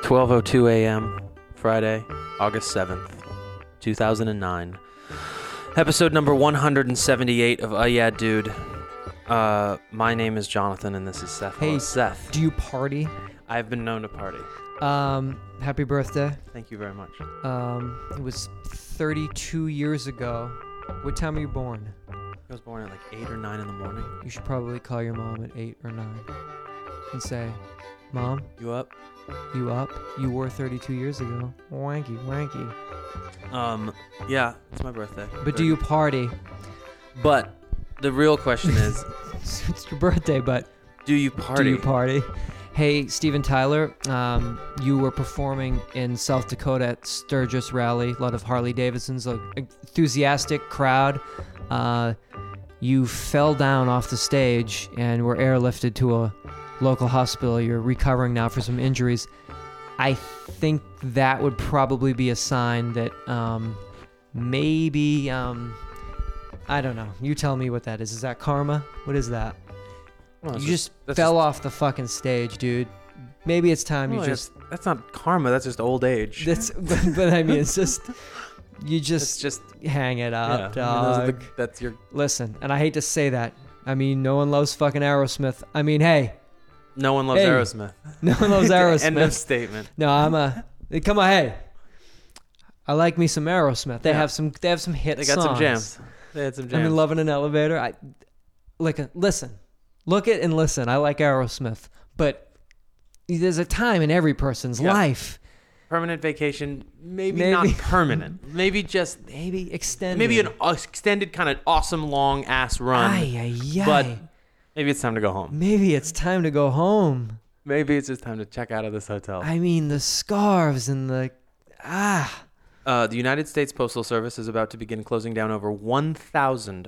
12:02 a.m. Friday, August 7th, 2009. Episode number 178 of Yeah Dude. My name is Jonathan and this is Seth. Hey, Hello, Seth. Do you party? I've been known to party. Happy birthday. Thank you very much. It was 32 years ago. What time were you born? I was born at like 8 or 9 in the morning. You should probably call your mom at 8 or 9 and say, Mom, You up? you up? You were 32 years ago. Wanky, wanky. Yeah, it's my birthday. But do you party? But the real question is, It's your birthday, but do you party? do you party? Hey, Steven Tyler, you were performing in South Dakota at Sturgis Rally. A lot of Harley Davidsons, an enthusiastic crowd. You fell down off the stage and were airlifted to a local hospital. You're recovering now for some injuries. I think that would probably be a sign that maybe, I don't know. You tell me what that is. Is that karma? What is that? Well, You just fell off the fucking stage, dude. Maybe it's time Well, you just... That's not karma, that's just old age. but I mean, it's just... You It's just just... hang it up, I mean, dog. that's your... Listen, and I hate to say that. I mean, no one loves fucking Aerosmith. I mean, hey, No one loves Hey. Aerosmith. no one loves Aerosmith. End of statement. No, come on, hey. I like me some Aerosmith. They Yeah. have some hit They got songs. some jams. They had some jams. I'm in love in an elevator. Listen. Look at and listen. I like Aerosmith, but there's a time in every person's Yeah. life. Permanent vacation, maybe not permanent. Maybe just... Maybe extended. Maybe an extended kind of awesome long ass run. Ay, ay, ay. But maybe it's time to go home. Maybe it's time to go home. Maybe it's just time to check out of this hotel. I mean, the scarves and the... The United States Postal Service is about to begin closing down over 1,000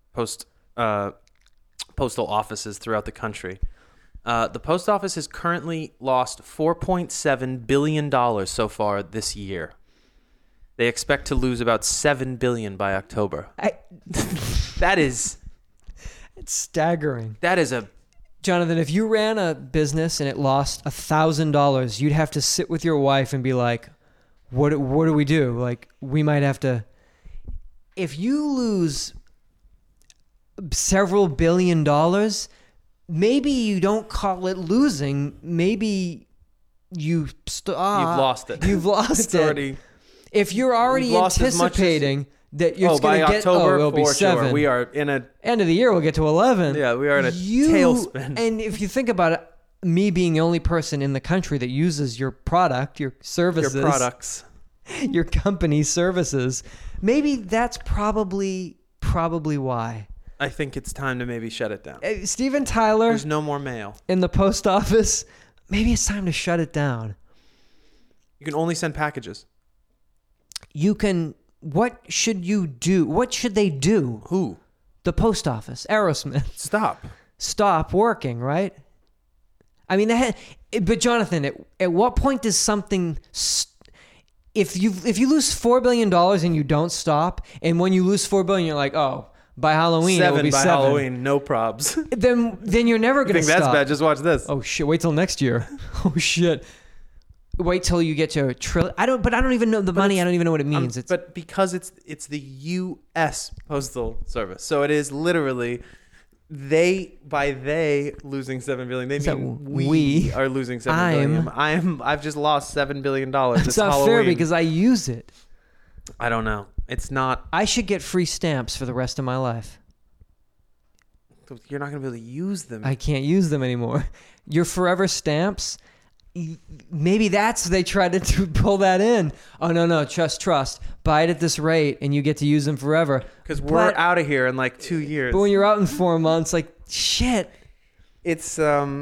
postal offices throughout the country. The post office has currently lost $4.7 billion so far this year. They expect to lose about $7 billion by October. That is It's staggering. a... Jonathan, if you ran a business and it lost $1,000, you'd have to sit with your wife and be like, what do we do? Like, we might have to... If you lose several $1 billion, maybe you don't call it losing. Maybe you've lost it. You've lost It's it. already... If you're already You've lost as much as- anticipating that you're by going to get... October, it'll be for 7. sure. We are in a... End of the year, we'll get to 11. Yeah, we are in a tailspin. And if you think about it, me being the only person in the country that uses your product, your services, Your products. your company services, maybe that's probably why. I think it's time to maybe shut it down. Steven Tyler There's no more mail. in the post office, maybe it's time to shut it down. You can only send packages. You can... What should you do? What should they do? Who? The post office, Aerosmith. Stop Working, right? I mean, but Jonathan, at what point does something... If you lose $4 billion and you don't stop, and when you lose $4 billion, you're like, oh, by Halloween it will be by 7. Halloween, no probs. Then you're never You going to think stop. that's bad? Just watch this. Oh shit! Wait till next year. Oh shit! Wait till you get to a trillion. I don't even know the money. I don't even know what it means. But because it's the U.S. Postal Service, so it is literally they losing $7 billion. They Is that mean we? we are losing $7 billion. I've just lost $7 billion. It's this not Halloween. fair because I use it. I don't know. It's not. I should get free stamps for the rest of my life. You're not going to be able to use them. I can't use them anymore. Your forever stamps. Maybe they tried to pull that in. Oh no! Trust. Buy it at this rate, and you get to use them forever. Because we're out of here in like 2 years. But when you're out in 4 months, like shit. It's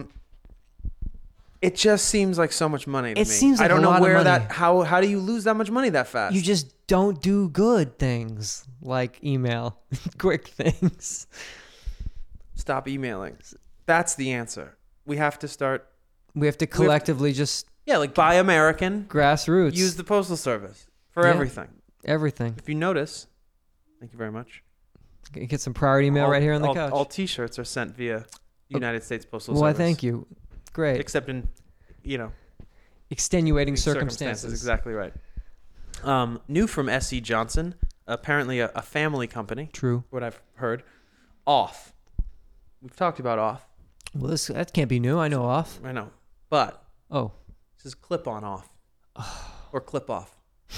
it just seems like so much money to me. It seems like I don't a know lot of where money. how do you lose that much money that fast? You just don't do good things like email, quick things. Stop emailing. That's the answer. We have to start. We have to collectively just Like buy American. grassroots. Use the Postal Service for Yeah. everything. If you notice, thank you very much. Get some priority mail right here on the couch. All T-shirts are sent via United States Postal Well, I Service. thank you. Great. Except in, extenuating circumstances. Exactly right. New from S.E. Johnson, apparently a family company. True. What I've heard. Off. We've talked about Off. Well, that can't be new. I know Off. I know. But Oh. this is Clip-On Off. Or Clip-Off.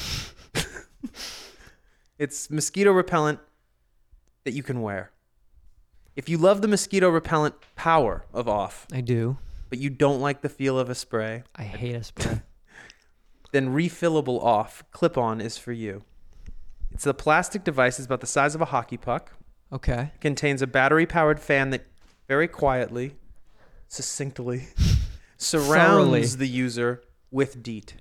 It's mosquito repellent that you can wear. If you love the mosquito repellent power of Off, I do. but you don't like the feel of a spray, I hate a spray. then refillable Off Clip-On is for you. It's a plastic device. It's about the size of a hockey puck. Okay. It contains a battery-powered fan that very quietly, succinctly, surrounds the user with DEET.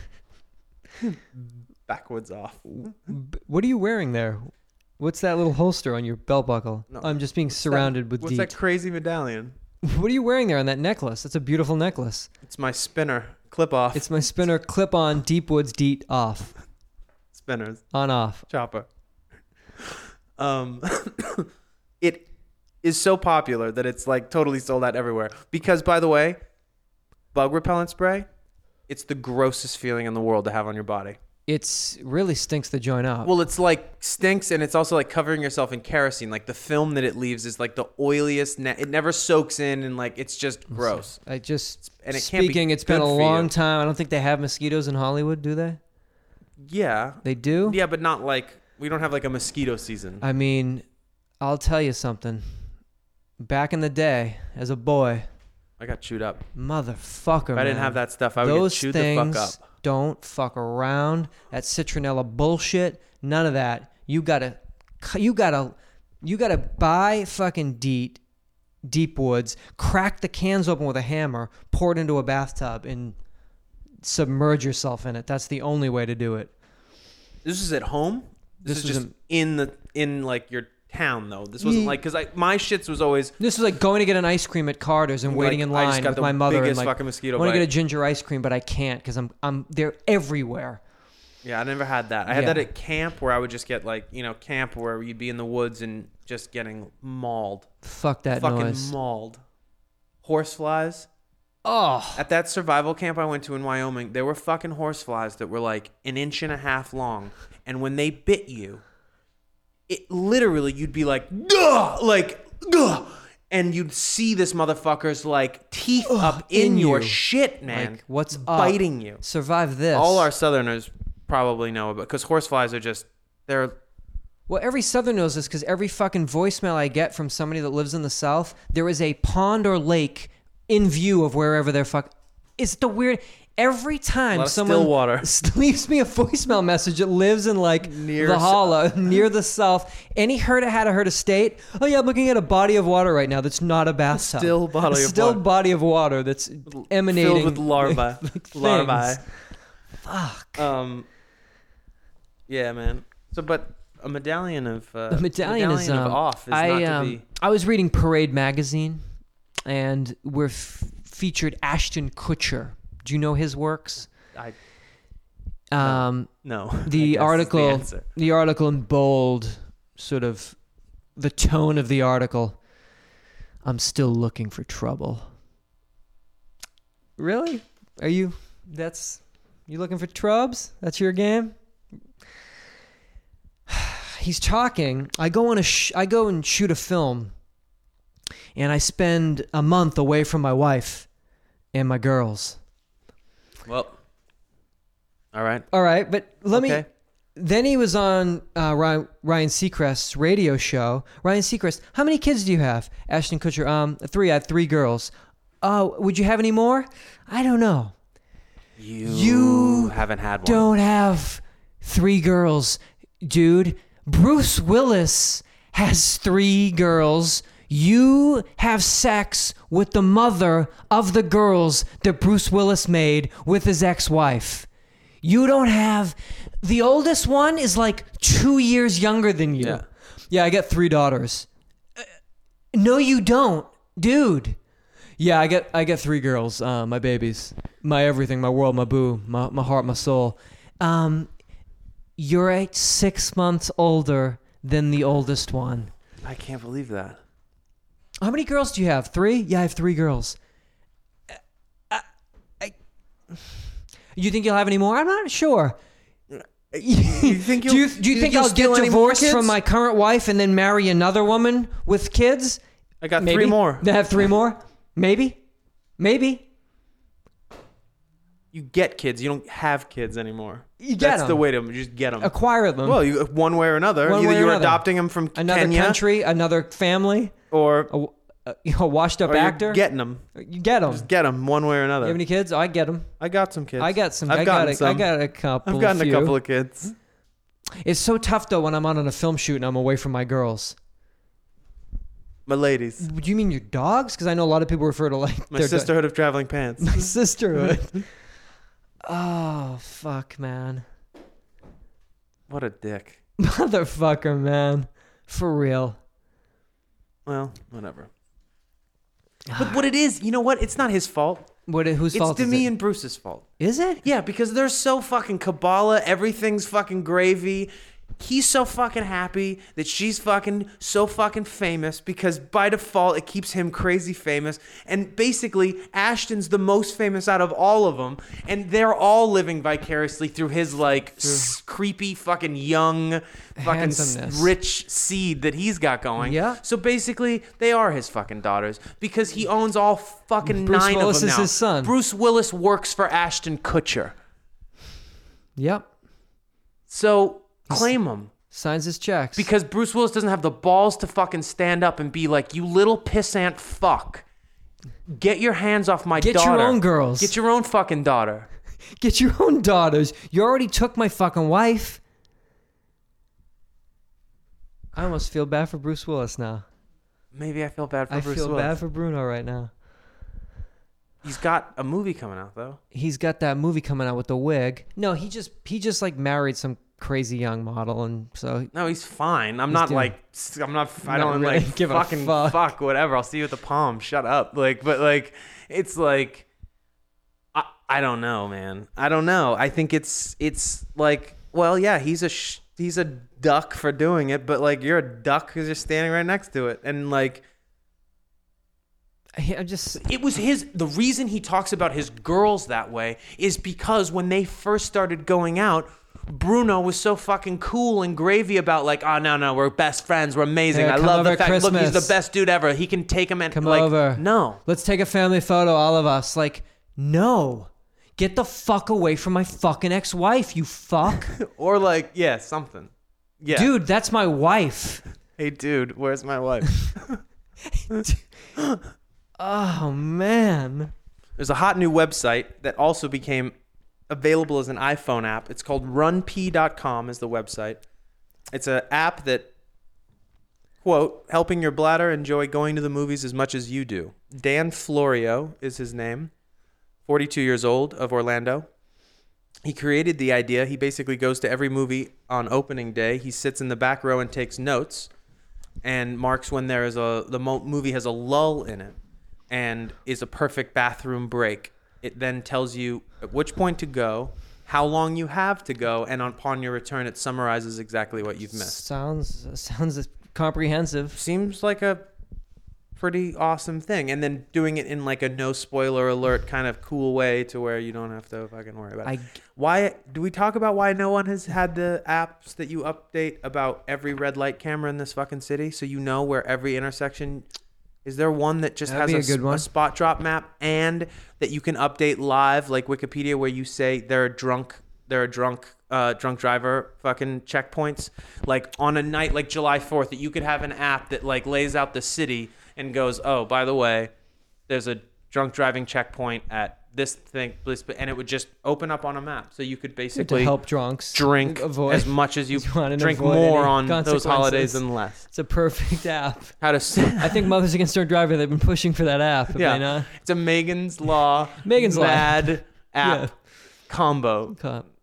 Backwards Off. What are you wearing there? What's that little holster on your belt buckle? No. I'm just being surrounded with What's DEET. that crazy medallion? What are you wearing there on that necklace? That's a beautiful necklace. It's my spinner. Clip off. It's my spinner clip-on Deepwoods DEET off. Spinners. On off. Chopper. It is so popular that it's like totally sold out everywhere. Because, by the way, bug repellent spray, it's the grossest feeling in the world to have on your body. It's really stinks the joint out. Well, it's like stinks, and it's also like covering yourself in kerosene. Like the film that it leaves is like the oiliest. It never soaks in, and like it's just gross. I just And it can't be speaking. It's been good a for long you. time. I don't think they have mosquitoes in Hollywood, do they? Yeah. They do. Yeah, but not like we don't have like a mosquito season. I mean, I'll tell you something. Back in the day, as a boy, I got chewed up. motherfucker, If I didn't man. have that stuff, I would get Those chewed things the fuck up. don't fuck around. That citronella bullshit. None of that. You gotta buy fucking Deep Woods, crack the cans open with a hammer, pour it into a bathtub, and submerge yourself in it. That's the only way to do it. This was at home. This This was was just in like your town though. This wasn't like because my shits was always This was like going to get an ice cream at Carter's and waiting like, in I just line got with the my mother. biggest And like, fucking mosquito I want to bite. get a ginger ice cream, but I can't because I'm they're everywhere. Yeah, I never had that. I had Yeah. that at camp where I would just get like camp where you'd be in the woods and just getting mauled, Fuck that fucking noise. mauled. Horseflies. Oh, At that survival camp I went to in Wyoming, there were fucking horseflies that were like 1.5 inches long, and when they bit you, it literally you'd be like, "Gah!" Gah! And you'd see this motherfucker's like teeth up in your you. shit, man. Like, what's up? biting you? Survive this. All our Southerners probably know about because horseflies are just they're Well, every Southern knows this because every fucking voicemail I get from somebody that lives in the South, there is a pond or lake in view of wherever they're It's the weird. Every time lot of someone still water. leaves me a voicemail message that lives in like Near the Holla, near the South, any herd had a herd of state. Oh yeah, I'm looking at a body of water right now that's not a bathtub. still body A of still water. body of water that's emanating filled with larvae. things. Larvae. Fuck. Yeah, man. So, but a medallion of The medallion is off is not to be. I was reading Parade magazine, and we're featured Ashton Kutcher. Do you know his works? No. The article, answer. the article in bold, sort of the tone of the article. I'm still looking for trouble. Really? Are you? You looking for trubs? That's your game? He's talking. I go and shoot a film, and I spend a month away from my wife and my girls. Well, all right. All right, but let me. Okay. Then he was on Ryan Seacrest's radio show. Ryan Seacrest, how many kids do you have? Ashton Kutcher, 3. I have 3 girls. Oh, would you have any more? I don't know. You haven't had one. Don't have 3 girls, dude. Bruce Willis has 3 girls. You have sex with the mother of the girls that Bruce Willis made with his ex-wife. You don't have... The oldest one is like 2 years younger than you. Yeah, I got 3 daughters. No, you don't, dude. Yeah, I get 3 girls, my babies, my everything, my world, my boo, my heart, my soul. You're 6 months older than the oldest one. I can't believe that. How many girls do you have? 3? Yeah, I have 3 girls. You think you'll have any more? I'm not sure. You think do you think I'll get divorced from my current wife and then marry another woman with kids? I got 3 more. They have 3 more? Maybe. You get kids. You don't have kids anymore. You get That's the way to just get them. Acquire them. Well, one way or another. Either you're adopting them from another Kenya, country, another family, or a washed-up actor. You're getting them. You get them. Just get them one way or another. You have any kids? I get them. I got some kids. I got some. I've I gotten some. I got a couple. I've gotten a a couple of kids. It's so tough though when I'm out on a film shoot and I'm away from my girls. My ladies. Do you mean your dogs? Because I know a lot of people refer to like My sisterhood of traveling pants. My sisterhood. Oh fuck, man. What a dick. Motherfucker, man. For real. Well, whatever. But what it is, you know what? It's not his fault. Whose fault It's is Demi it? and Bruce's fault. Is it? Yeah, because they're so fucking Kabbalah. Everything's fucking gravy. He's so fucking happy that she's fucking so fucking famous because by default it keeps him crazy famous. And basically Ashton's the most famous out of all of them, and they're all living vicariously through his like creepy fucking young fucking rich seed that he's got going. Yeah. So basically they are his fucking daughters because he owns all fucking Bruce 9 Willis of them is now. his son. Bruce Willis works for Ashton Kutcher. Yep. So claim him. Signs his checks. Because Bruce Willis doesn't have the balls to fucking stand up and be like, you little pissant fuck. Get your hands off my daughter. Get your own girls. Get your own fucking daughter. Get your own daughters. You already took my fucking wife. I almost feel bad for Bruce Willis now. Maybe I feel bad for Bruce Willis. I feel bad for Bruno right now. He's got a movie coming out, though. He's got that movie coming out with the wig. No, he just like married some crazy young model, and so no, he's fine. I don't really like give fucking a fuck whatever. I'll see you at the Palm. Shut up. But it's like I don't know, man. I don't know. I think it's like, well, yeah, he's a duck for doing it, but like you're a duck because you're standing right next to it, and like. It was the reason he talks about his girls that way is because when they first started going out, Bruno was so fucking cool and gravy about like, oh no, we're best friends, we're amazing. Yeah, I love the fact, Christmas. look, he's the best dude ever. He can take him and come like, over. No, let's take a family photo, all of us. Like, no, get the fuck away from my fucking ex-wife, you fuck. Or like, yeah, something. Yeah, dude, that's my wife. Hey, dude, where's my wife? Oh, man. There's a hot new website that also became available as an iPhone app. It's called runpee.com is the website. It's an app that, quote, helping your bladder enjoy going to the movies as much as you do. Dan Florio is his name, 42 years old, of Orlando. He created the idea. He basically goes to every movie on opening day. He sits in the back row and takes notes and marks when the movie has a lull in it and is a perfect bathroom break. It then tells you at which point to go, how long you have to go, and upon your return, it summarizes exactly what you've missed. Sounds comprehensive. Seems like a pretty awesome thing. And then doing it in like a no spoiler alert kind of cool way to where you don't have to fucking worry about it. Why do we talk about why no one has had the apps that you update about every red light camera in this fucking city, so you know where every intersection? Is there one that just has a spot drop map and that you can update live like Wikipedia where you say they're a drunk driver fucking checkpoints, like on a night like July 4th, that you could have an app that like lays out the city and goes, oh, by the way, there's a drunk driving checkpoint at this thing, and it would just open up on a map, so you could basically to help drunks drink as much as you drink more on those holidays and less. It's a perfect app. I think Mothers Against Drunk Driving, they've been pushing for that app. Yeah, it's a Megan's Law app combo.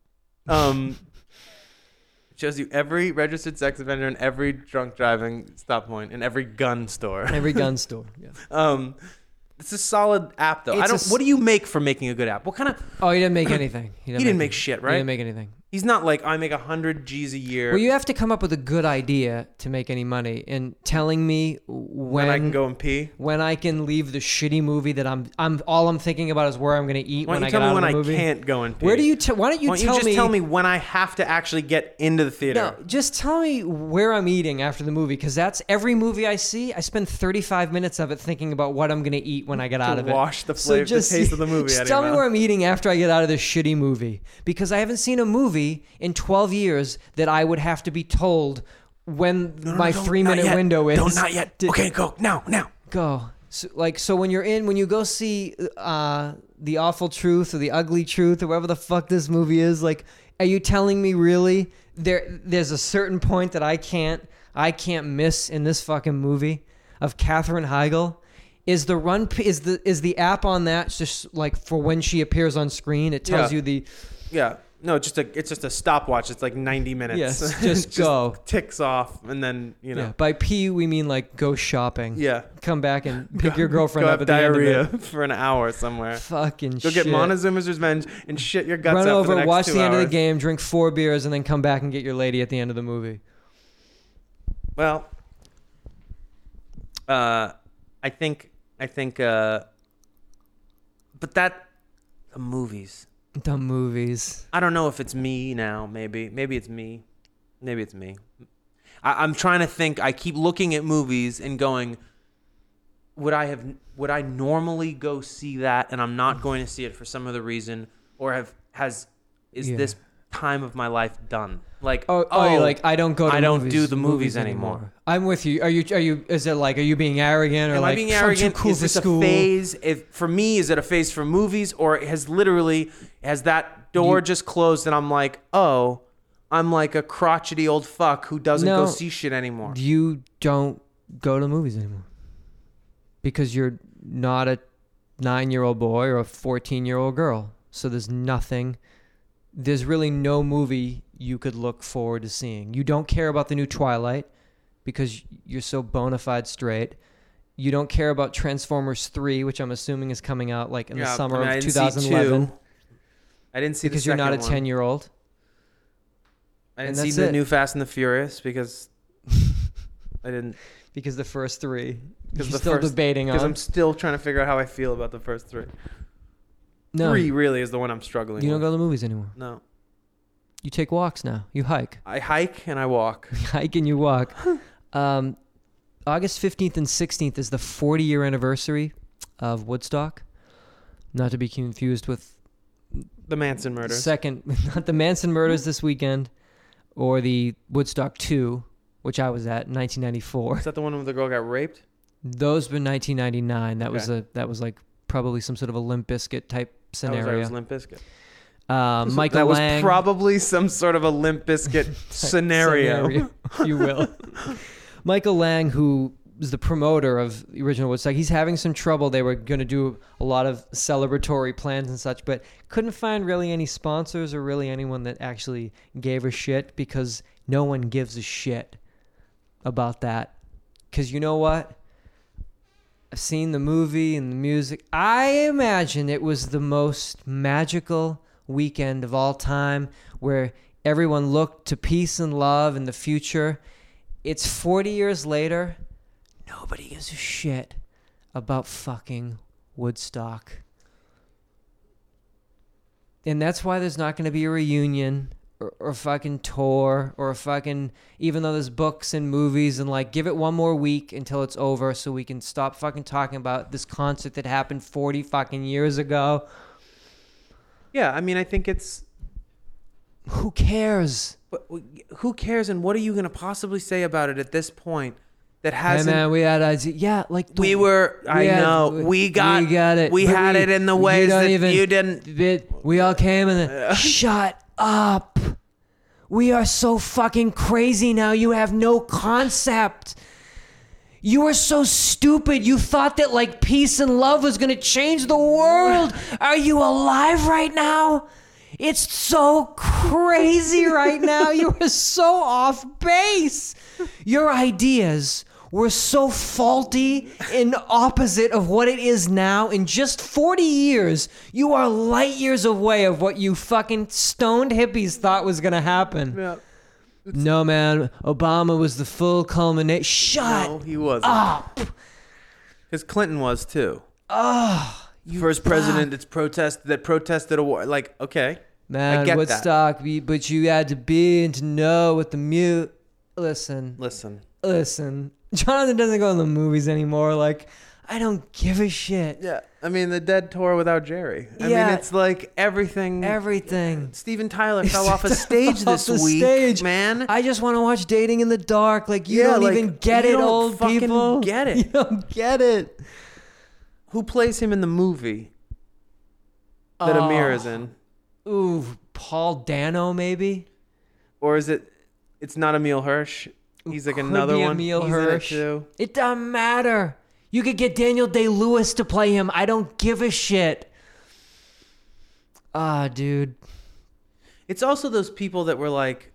Shows you every registered sex offender and every drunk driving stop point and every gun store. Every gun store. Yeah. It's a solid app, though. What do you make for making a good app? What kind of? Oh, he didn't make anything. He didn't make shit, right? He didn't make anything. He's not like, I make 100 G's a year. Well, you have to come up with a good idea to make any money. And telling me when I can go and pee. when I can leave the shitty movie that I'm all I'm thinking about is where I'm going to eat when I get out of the movie. Why don't you tell me when I can't go and pee? Where do you? Why don't you just tell me when I have to actually get into the theater? No, just tell me where I'm eating after the movie, because that's every movie I see. I spend 35 minutes of it thinking about what I'm going to eat when I get out of it. Wash the flavor, the taste of the movie. Just tell me where I'm eating after I get out of this shitty movie, because I haven't seen a movie in 12 years that I would have to be told when my 3-minute window is. Don't, not yet. Okay, go now. Go. So when you go see The Awful Truth or The Ugly Truth or whatever the fuck this movie is, like, are you telling me really there's a certain point that I can't miss in this fucking movie of Katherine Heigl? Is the app on that just like for when she appears on screen? It tells you the. Yeah. No, it's just a stopwatch. It's like 90 minutes. Yes, just go. Ticks off, and then, Yeah, by pee, we mean like go shopping. Yeah. Come back and pick your girlfriend up at the diarrhea end of it. for an hour somewhere. Fucking shit. Go shit. get Montezuma's Revenge and shit your guts Run out over, for the next watch 2 the end of hours. the game, drink 4 beers, and then come back and get your lady at the end of the movie. Well, I think, but the movies. The movies. I don't know if it's me now. Maybe it's me. I'm trying to think. I keep looking at movies and going, would I normally go see that, and I'm not going to see it for some other reason, or this time of my life done? Like, like I don't go to I don't movies, do the movies anymore. I'm with you. Are you? Is it like, are you being arrogant or Am like I being arrogant? I'm too cool is for this school? a phase? For me, is it a phase for movies, or has that door just closed and I'm like, oh, I'm like a crotchety old fuck who doesn't go see shit anymore? You don't go to movies anymore because you're not a 9-year-old boy or a 14-year-old girl. So there's really no movie you could look forward to seeing. You don't care about the new Twilight because you're so bona fide straight. You don't care about Transformers 3, which I'm assuming is coming out like in the summer of 2011. I didn't see because you're not a 10-year-old. I didn't see the new Fast and the Furious because I didn't. Because the first 3. You're still still debating on. Because I'm still trying to figure out how I feel about the first 3. No. 3 really is the one I'm struggling with. You don't go to the movies anymore. No. You take walks now. You hike. I hike and I walk. You hike and you walk. August 15th and 16th is the 40-year anniversary of Woodstock. Not to be confused with the Manson murders. Not the Manson murders this weekend, or the Woodstock 2, which I was at in 1994. Is that the one where the girl got raped? Those were 1999. That was like probably some sort of a Limp Bizkit type scenario. That was Limp Bizkit. Michael Lang. Was probably some sort of a Limp Bizkit scenario. If you will. Michael Lang, who is the promoter of the original Woodstock, he's having some trouble. They were going to do a lot of celebratory plans and such, but couldn't find really any sponsors or really anyone that actually gave a shit, because no one gives a shit about that. Because you know what? I've seen the movie and the music. I imagine it was the most magical weekend of all time, where everyone looked to peace and love in the future. It's 40 years later. Nobody gives a shit about fucking Woodstock. And that's why there's not going to be a reunion or fucking tour or a fucking, even though there's books and movies, and like, give it one more week until it's over so we can stop fucking talking about this concert that happened 40 fucking years ago. Yeah, I mean, I think it's... Who cares? Who cares, and what are you going to possibly say about it at this point that hasn't... Hey man, we had yeah, like... We got it. We had it in the ways that you didn't... We all came and... Shut up. We are so fucking crazy now. You have no concept. You are so stupid. You thought that like peace and love was going to change the world. Are you alive right now? It's so crazy right now. You are so off base. Your ideas were so faulty and opposite of what it is now. In just 40 years, you are light years away of what you fucking stoned hippies thought was going to happen. Yeah. No, man. Obama was the full culmination. Shut No, he wasn't. up. Because Clinton was too. Oh, First president that protested a war. Like, okay. man, I get Woodstock, but you had to be and to know what the mute. Listen. Jonathan doesn't go in the movies anymore. Like, I don't give a shit. Yeah. I mean, the Dead tour without Jerry. I Yeah. mean, it's like everything. Steven Tyler fell off a stage this week, man. I just want to watch Dating in the Dark. Like, you don't even get you it, don't old fucking people. get it. You don't get it. Who plays him in the movie that Amir is in? Ooh, Paul Dano, maybe? Or is it? It's not Emil Hirsch. He's like Could another be one. Emil He's in it Hirsch. too. It doesn't matter. You could get Daniel Day-Lewis to play him. I don't give a shit. Dude. It's also those people that were like,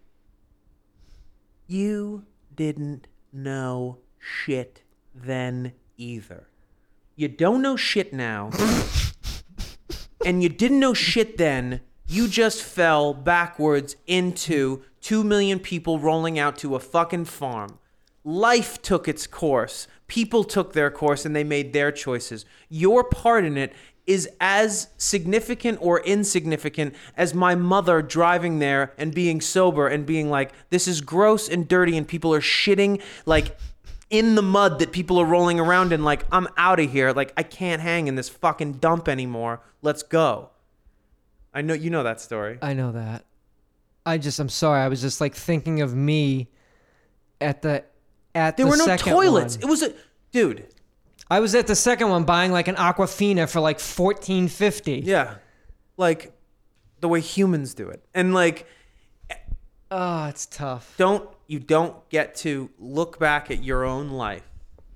you didn't know shit then either. You don't know shit now. And you didn't know shit then. You just fell backwards into 2 million people rolling out to a fucking farm. Life took its course. People took their course and they made their choices. Your part in it is as significant or insignificant as my mother driving there and being sober and being like, this is gross and dirty and people are shitting like in the mud that people are rolling around in. Like, I'm out of here. Like, I can't hang in this fucking dump anymore. Let's go. I know you know that story. I know that. I'm sorry. I was just like thinking of me at the There were no second toilets. one. It was a dude. I was at the second one buying like an Aquafina for like $14.50. Yeah. Like the way humans do it. And like Oh, it's tough. you don't get to look back at your own life.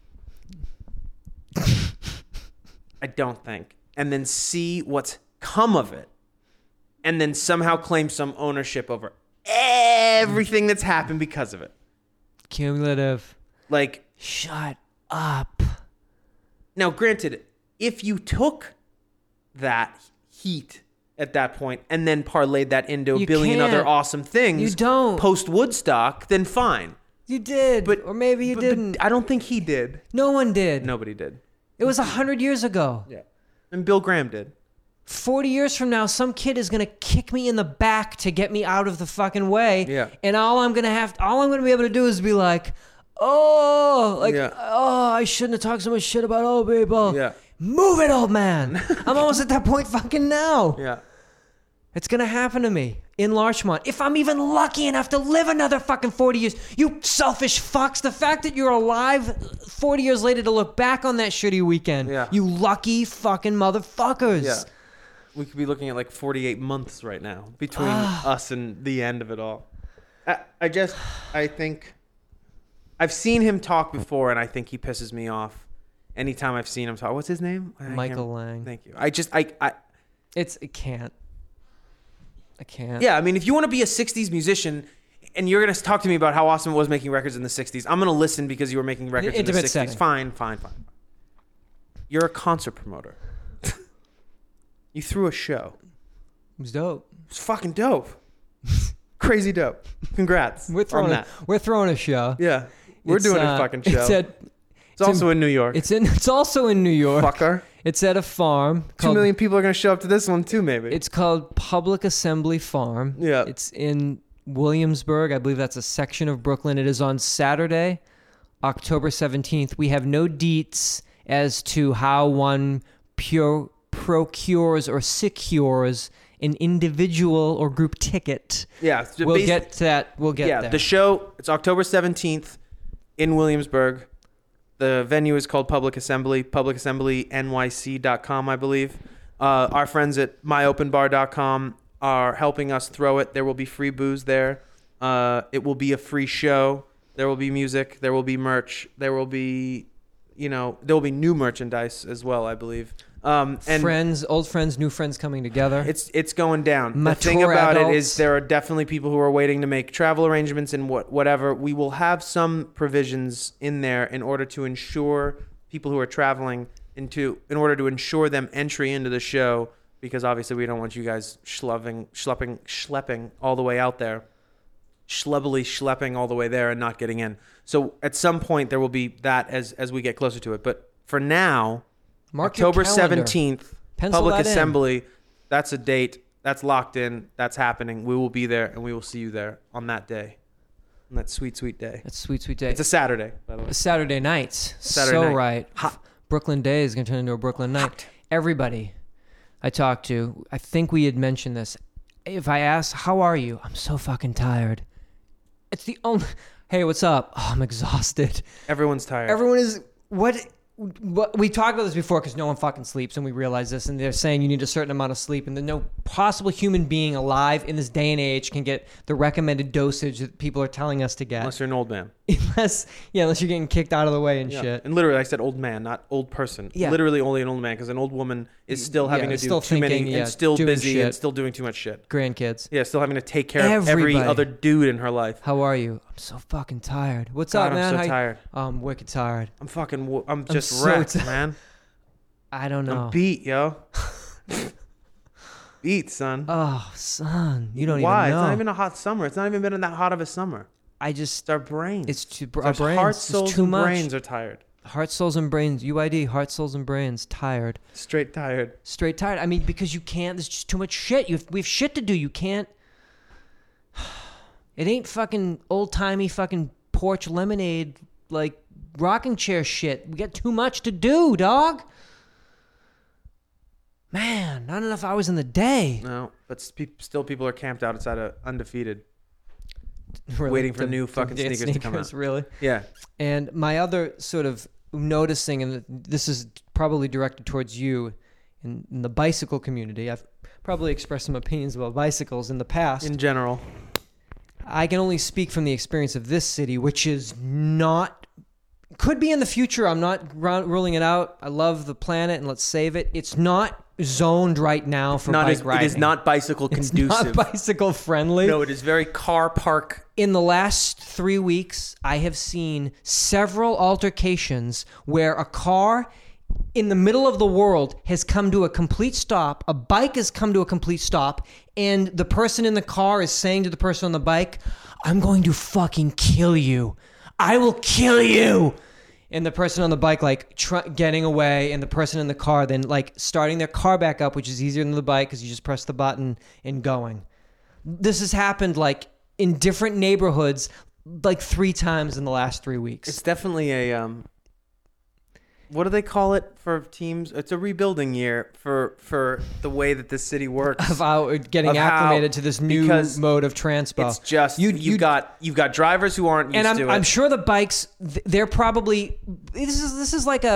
I don't think. And then see what's come of it. And then somehow claim some ownership over everything that's happened because of it. Cumulative. Like, Shut up. now granted, if you took that heat at that point and then parlayed that into a You billion can't. other awesome things You don't. post Woodstock, then fine. You did. Or maybe you didn't. But I don't think he did. No one did. Nobody did. It was 100 years ago. Yeah. And Bill Graham did. 40 years from now, some kid is going to kick me in the back to get me out of the fucking way. Yeah. And all I'm going to be able to do is be like, I shouldn't have talked so much shit about old people. Yeah. Move it, old man. I'm almost at that point fucking now. Yeah. It's going to happen to me in Larchmont. If I'm even lucky enough to live another fucking 40 years. You selfish fucks. The fact that you're alive 40 years later to look back on that shitty weekend. Yeah. You lucky fucking motherfuckers. Yeah. We could be looking at like 48 months right now between us and the end of it all. I think I've seen him talk before and I think he pisses me off anytime I've seen him talk. What's his name? Michael Lang. Thank you. It can't. I can't. Yeah, I mean, if you want to be a 60s musician and you're going to talk to me about how awesome it was making records in the 60s, I'm going to listen because you were making records in the 60s. Setting. Fine. You're a concert promoter. You threw a show. It was dope. It was fucking dope. Crazy dope. Congrats. We're throwing a show. Yeah. We're doing a fucking show. It's also in New York. It's also in New York. Fucker. It's at a farm. 2 million people are going to show up to this one too, maybe. It's called Public Assembly Farm. Yeah. It's in Williamsburg. I believe that's a section of Brooklyn. It is on Saturday, October 17th. We have no deets as to how one procures or secures an individual or group ticket. Yeah. We'll get to that. We'll get there. The show, it's October 17th in Williamsburg. The venue is called Public Assembly, publicassemblynyc.com, I believe. Our friends at myopenbar.com are helping us throw it. There will be free booze there. It will be a free show. There will be music. There will be merch. There will be, there will be new merchandise as well, I believe. And old friends, new friends coming together. it's going down. Mature the thing about adults. it is there are definitely people who are waiting to make travel arrangements and whatever. We will have some provisions in there in order to ensure people who are traveling in order to ensure them entry into the show, because obviously we don't want you guys schlepping all the way out there, schlepping all the way there and not getting in. So at some point there will be that as we get closer to it. But for now, Mark your October calendar. 17th, Pencil Public that in. Assembly. That's a date. That's locked in. That's happening. We will be there, and we will see you there on that day. On that sweet, sweet day. That's a sweet, sweet day. It's a Saturday, by the way. Saturday nights. Saturday so night. right. Hot. Brooklyn Day is going to turn into a Brooklyn night. Hot. Everybody I talked to, I think we had mentioned this. If I ask, how are you? I'm so fucking tired. It's the only... Hey, what's up? Oh, I'm exhausted. Everyone's tired. Everyone is... What we talked about this before because no one fucking sleeps, and we realize this, and they're saying you need a certain amount of sleep, and then no possible human being alive in this day and age can get the recommended dosage that people are telling us to get. Unless you're an old man. Unless you're getting kicked out of the way and shit. And literally, I said old man, not old person. Yeah. Literally only an old man, because an old woman is still having to do still too many thinking, and still doing busy shit. and still doing too much shit. Grandkids. Yeah, still having to take care of every Everybody. other dude in her life. How are you? I'm so fucking tired. What's God, up, man? I'm so tired. I'm wicked tired. I'm just so wrecked, tired. man. I don't know. I'm beat, yo. Beat, son. Oh, son, you don't Why? even know. It's not even a hot summer. It's not even been that hot of a summer. It's our brains. It's too. Our Our brains. heart, It's souls, too and much. brains are tired. Heart, souls, and brains. UID. Heart, souls, and brains. Tired. Straight tired. Straight tired. I mean, because you can't. There's just too much shit. We have shit to do. You can't. It ain't fucking old timey fucking porch lemonade like rocking chair shit. We got too much to do, dog. Man, not enough hours in the day. No, but still people are camped out outside of Undefeated. Really, Waiting for new fucking get sneakers to come out. Really. Yeah. And my other sort of noticing, and this is probably directed towards you in the bicycle community. I've probably expressed some opinions about bicycles in the past. In general. I can only speak from the experience of this city, which is not... Could be in the future. I'm not ruling it out. I love the planet, and let's save it. It's not zoned right now for bike riding. It is not bicycle conducive. It's not bicycle friendly. No, it is very car park. In the last 3 weeks, I have seen several altercations where a car in the middle of the world has come to a complete stop. A bike has come to a complete stop, and the person in the car is saying to the person on the bike, "I'm going to fucking kill you. I will kill you." And the person on the bike, like, getting away, and the person in the car then, like, starting their car back up, which is easier than the bike because you just press the button and going. This has happened, like, in different neighborhoods, like, 3 times in the last 3 weeks. It's definitely a what do they call it for teams? It's a rebuilding year for the way that this city works. Of getting acclimated to this new mode of transpo. It's just you've got drivers who aren't used to it. I'm sure the bikes, they're probably this is like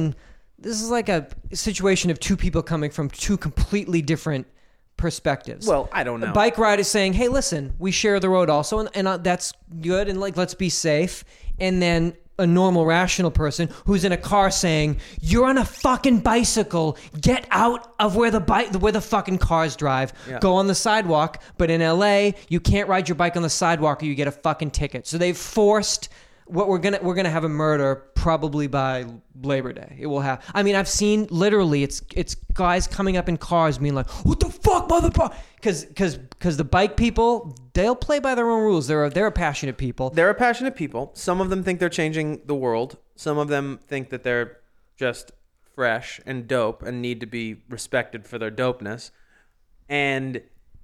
a situation of 2 people coming from 2 completely different perspectives. Well, I don't know. A bike ride is saying, "Hey, listen, we share the road also, and that's good, and like let's be safe." And then a normal, rational person who's in a car saying, "You're on a fucking bicycle. Get out of where the fucking cars drive. Yeah. Go on the sidewalk." But in LA, you can't ride your bike on the sidewalk or you get a fucking ticket. So they've forced what we're gonna have a murder probably by Labor Day. It will have. I mean, I've seen literally it's guys coming up in cars being like, "What the fuck, motherfucker?" Because the bike people, they'll play by their own rules. They're a passionate people. They're a passionate people. Some of them think they're changing the world. Some of them think that they're just fresh and dope and need to be respected for their dopeness. And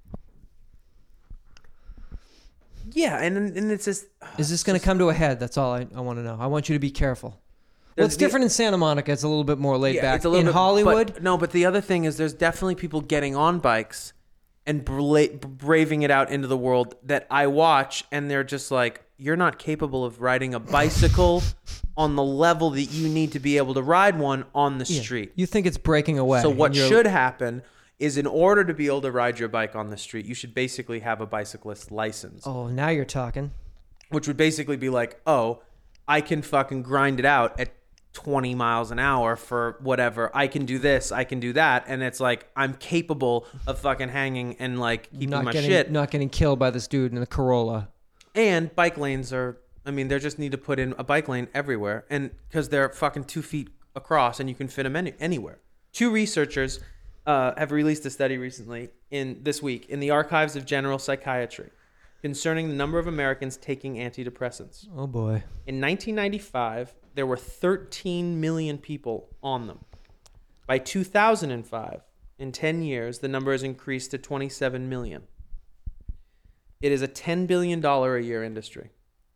yeah, and it's just... Is this going to come to a head? That's all I want to know. I want you to be careful. Well, it's different in Santa Monica. It's a little bit more laid back. It's a little in bit, Hollywood... But the other thing is there's definitely people getting on bikes and braving it out into the world that I watch, and they're just like, you're not capable of riding a bicycle on the level that you need to be able to ride one on the street. You think it's breaking away. So what should happen is, in order to be able to ride your bike on the street, you should basically have a bicyclist license. Oh, now you're talking. Which would basically be like, oh, I can fucking grind it out at 20 miles an hour for whatever. I can do this, I can do that. And it's like, I'm capable of fucking hanging and like keeping my shit. Not getting killed by this dude in a Corolla. And bike lanes are, I mean, they just need to put in a bike lane everywhere. And because they're fucking 2 feet across and you can fit them anywhere. 2 researchers have released a study recently this week in the Archives of General Psychiatry concerning the number of Americans taking antidepressants. Oh boy. In 1995, there were 13 million people on them. By 2005, in 10 years, the number has increased to 27 million. It is a $10 billion a year industry.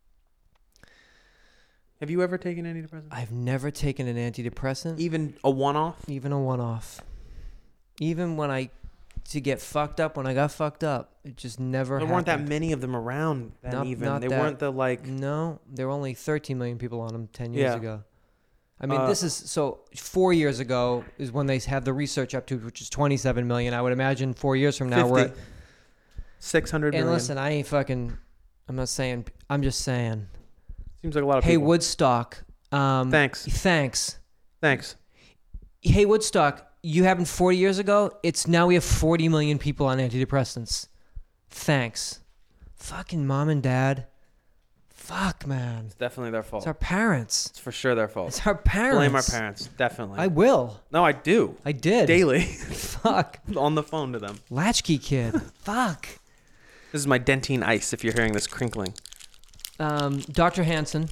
Have you ever taken antidepressants? I've never taken an antidepressant. Even a one-off? Even a one-off. Even to get fucked up when I got fucked up. It just never happened. There weren't that many of them around then even. They weren't the like... No, there were only 13 million people on them 10 years ago. I mean, this is... So 4 years ago is when they had the research up to, which is 27 million. I would imagine 4 years from now 50. we're at... 600 million. And listen, I ain't fucking... I'm not saying... I'm just saying... Seems like a lot of people. Hey, Woodstock. Thanks. Hey, Woodstock, you happened 40 years ago. Now we have 40 million people on antidepressants. Thanks. Fucking mom and dad. Fuck, man. It's definitely their fault. It's our parents. It's for sure their fault. It's our parents. Blame our parents. Definitely. I will. No, I do. I did. Daily. Fuck. On the phone to them. Latchkey kid. Fuck. This is my Dentine ice if you're hearing this crinkling. Dr. Hansen,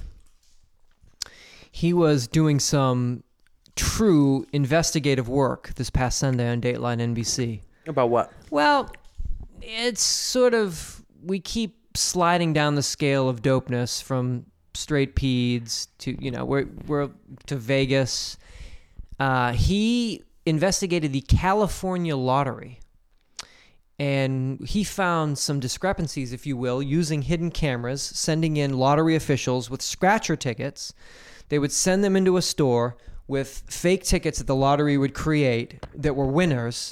he was doing some true investigative work this past Sunday on Dateline NBC. About what? Well, it's sort of, we keep sliding down the scale of dopeness from straight peds to, we're to Vegas. He investigated the California lottery. And he found some discrepancies, if you will, using hidden cameras, sending in lottery officials with scratcher tickets. They would send them into a store with fake tickets that the lottery would create that were winners,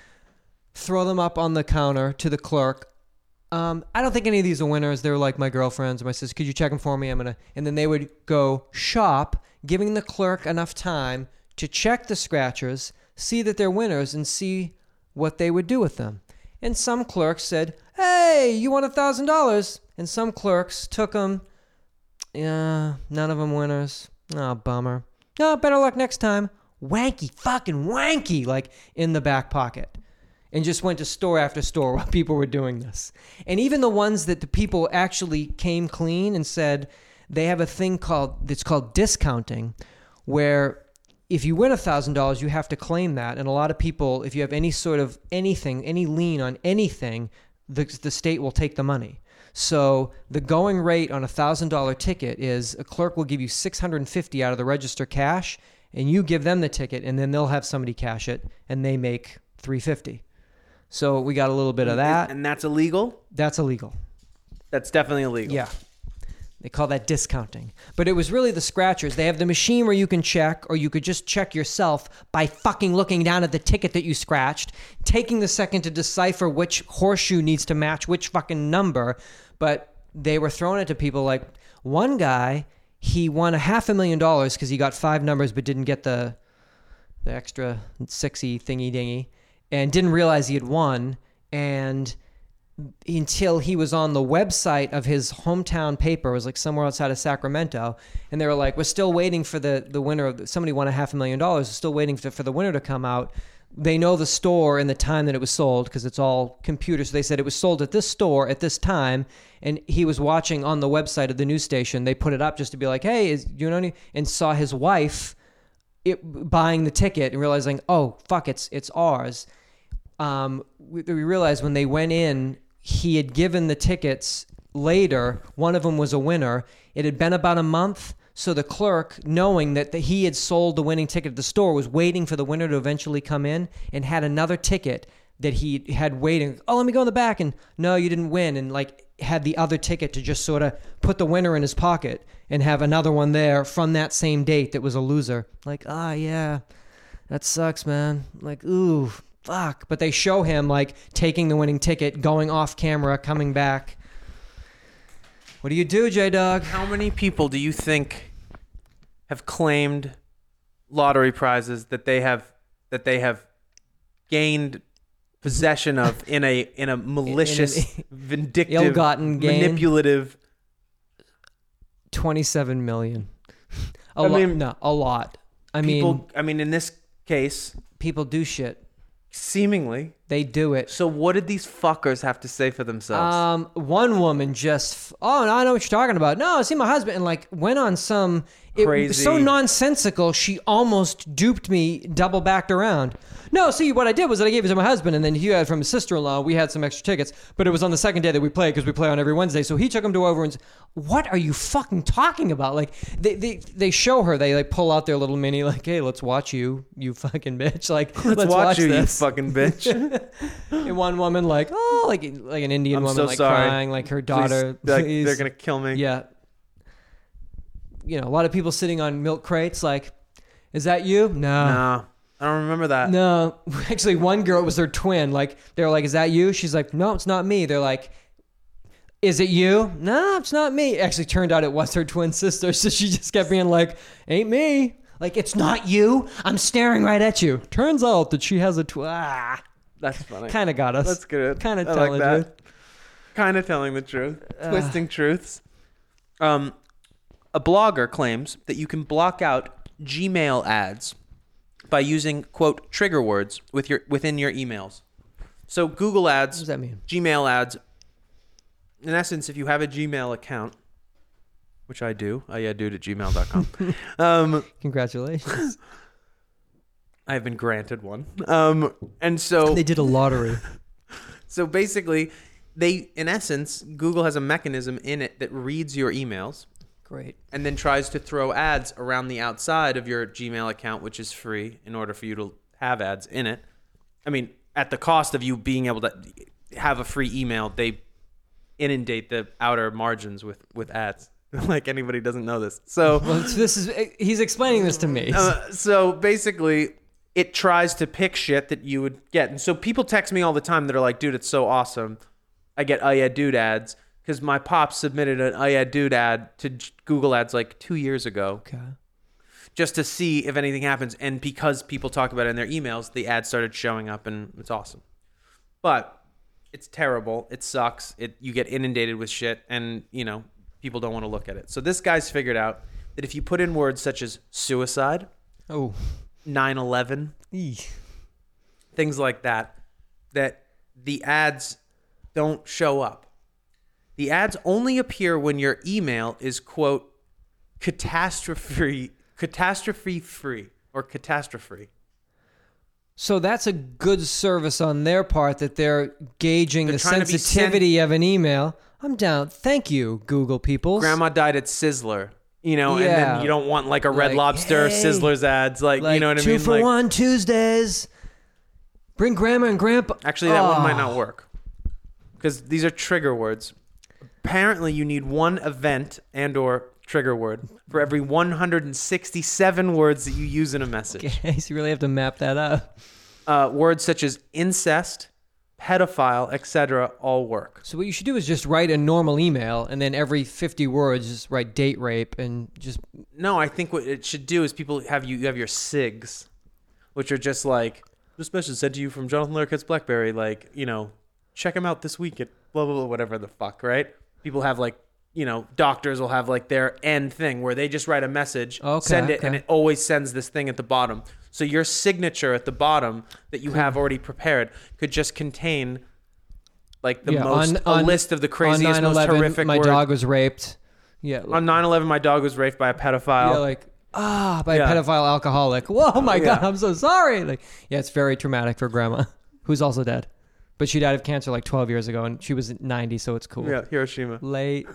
throw them up on the counter to the clerk. I don't think any of these are winners. They were like my girlfriends or my sister. Could you check them for me? And then they would go shop, giving the clerk enough time to check the scratchers, see that they're winners, and see what they would do with them. And some clerks said, hey, you won $1,000. And some clerks took them. Yeah, none of them winners. Oh, bummer. Oh, better luck next time. Fucking wanky, like in the back pocket. And just went to store after store while people were doing this. And even the ones that the people actually came clean and said they have a thing that's called discounting, where if you win $1,000, you have to claim that. And a lot of people, if you have any sort of anything, any lien on anything, the state will take the money. So the going rate on $1,000 ticket is a clerk will give you $650 out of the register cash, and you give them the ticket, and then they'll have somebody cash it, and they make $350. So we got a little bit of that. And that's illegal? That's illegal. That's definitely illegal. Yeah. They call that discounting. But it was really the scratchers. They have the machine where you can check, or you could just check yourself by fucking looking down at the ticket that you scratched, taking the second to decipher which horseshoe needs to match which fucking number. But they were throwing it to people like one guy, he won $500,000 because he got 5 numbers but didn't get the extra 6-y thingy-dingy and didn't realize he had won. And until he was on the website of his hometown paper, it was like somewhere outside of Sacramento, and they were like, we're still waiting for the winner of somebody won $500,000, still waiting for the winner to come out. They know the store and the time that it was sold because it's all computer. So they said it was sold at this store at this time, and he was watching on the website of the news station. They put it up just to be like, hey, and saw his wife buying the ticket and realizing, oh, fuck, it's ours. We realized when they went in, he had given the tickets later. One of them was a winner. It had been about a month. So the clerk, knowing that he had sold the winning ticket at the store, was waiting for the winner to eventually come in and had another ticket that he had waiting. Oh, let me go in the back. And no, you didn't win. And like had the other ticket to just sort of put the winner in his pocket and have another one there from that same date that was a loser. Like, yeah, that sucks, man. Like, ooh. Fuck. But they show him like taking the winning ticket, going off camera, coming back. What do you do, J-Dog? How many people do you think have claimed lottery prizes that they have gained possession of in a malicious, vindictive, ill-gotten gain. manipulative. 27 million. A lot. People, in this case, people do shit. seemingly. They do it. So what did these fuckers have to say for themselves? One woman just, oh, no, I know what you're talking about. No, I see my husband, and like went on some Crazy. so nonsensical. She almost duped me, double backed around. No, see, what I did was that I gave it to my husband, and then he had from his sister-in-law. We had some extra tickets, but it was on the second day that we played because we play on every Wednesday. So he took them to over and what are you fucking talking about? Like they show her, they like pull out their little mini, like, hey, let's watch you fucking bitch. Like let's watch you, this. you fucking bitch. And one woman like, oh, like an Indian I'm woman so like sorry. crying, like her daughter. Please, like, please. they're gonna kill me. Yeah. You know, a lot of people sitting on milk crates. Like, is that you? No, I don't remember that. No. Actually, one girl, it was her twin. Like, they were like, is that you? She's like, no, it's not me. They're like, is it you? No, it's not me. Actually, turned out it was her twin sister. So she just kept being like, ain't me. Like, it's not you. I'm staring right at you. Turns out that she has a twin. That's funny. Kind of got us. That's good. Kind of I telling like the that. truth. Kind of telling the truth. Twisting truths. A blogger claims that you can block out Gmail ads by using, quote, trigger words within your emails. So Google ads, What does that mean? Gmail ads, in essence, if you have a Gmail account, which I do, ayadude@gmail.com. Congratulations. I have been granted one. And so They did a lottery. So basically, in essence, Google has a mechanism in it that reads your emails. Great. And then tries to throw ads around the outside of your Gmail account, which is free, in order for you to have ads in it. I mean, at the cost of you being able to have a free email, they inundate the outer margins with ads. Like anybody doesn't know this. So Well, he's explaining this to me. So basically, it tries to pick shit that you would get. And so people text me all the time that are like, dude, it's so awesome. I get yeah, dude ads. Because my pops submitted an yeah, dude ad to Google Ads like 2 years ago. Okay. Just to see if anything happens. And because people talk about it in their emails, the ad started showing up and it's awesome. But it's terrible. It sucks. You get inundated with shit and, people don't want to look at it. So this guy's figured out that if you put in words such as suicide, 9/11, things like that the ads don't show up. The ads only appear when your email is, quote, catastrophe free or catastrophe. So that's a good service on their part that they're gauging the trying to be sensitivity of an email. I'm down. Thank you, Google peoples. Grandma died at Sizzler, and then you don't want like a Red Like, Lobster hey, Sizzler's ads, like you know what I mean? 2 for $1 Tuesdays. Bring Grandma and Grandpa. Actually, that one might not work because these are trigger words. Apparently, you need one event and/or trigger word for every 167 words that you use in a message. Okay, so you really have to map that up. Words such as incest, pedophile, etc. all work. So what you should do is just write a normal email, and then every 50 words, just write date rape, and just... No, I think what it should do is you have your SIGs, which are just like, this message sent to you from Jonathan Larroquette's BlackBerry, like, check him out this week at blah, blah, blah, whatever the fuck, right? People have like, doctors will have like their end thing where they just write a message, send it, and it always sends this thing at the bottom. So your signature at the bottom that you have already prepared could just contain like a list of the craziest, most horrific my words. dog was raped. Yeah. On 9/11, my dog was raped by a pedophile. Yeah, by a pedophile alcoholic. Whoa, my God, I'm so sorry. It's very traumatic for Grandma, who's also dead. But she died of cancer like 12 years ago, and she was 90, so it's cool. Yeah, Hiroshima. Late.